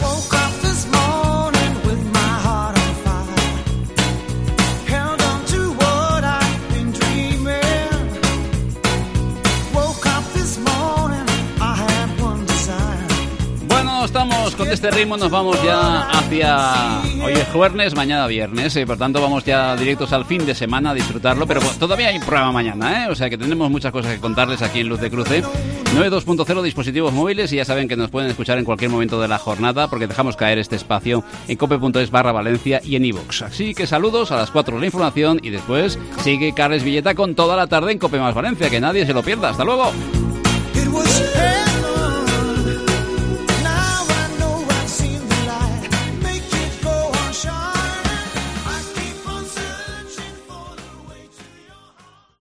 Bueno, estamos con este ritmo, nos vamos ya hacia... Hoy es jueves, mañana viernes, y por tanto vamos ya directos al fin de semana a disfrutarlo, pero todavía hay programa mañana, ¿eh? O sea que tenemos muchas cosas que contarles aquí en Luz de Cruce. nueve dos punto cero dispositivos móviles y ya saben que nos pueden escuchar en cualquier momento de la jornada porque dejamos caer este espacio en cope punto es barra Valencia y en iVoox. Así que saludos, a las cuatro la información y después sigue Carles Villeta con toda la tarde en Cope más Valencia, que nadie se lo pierda. ¡Hasta luego!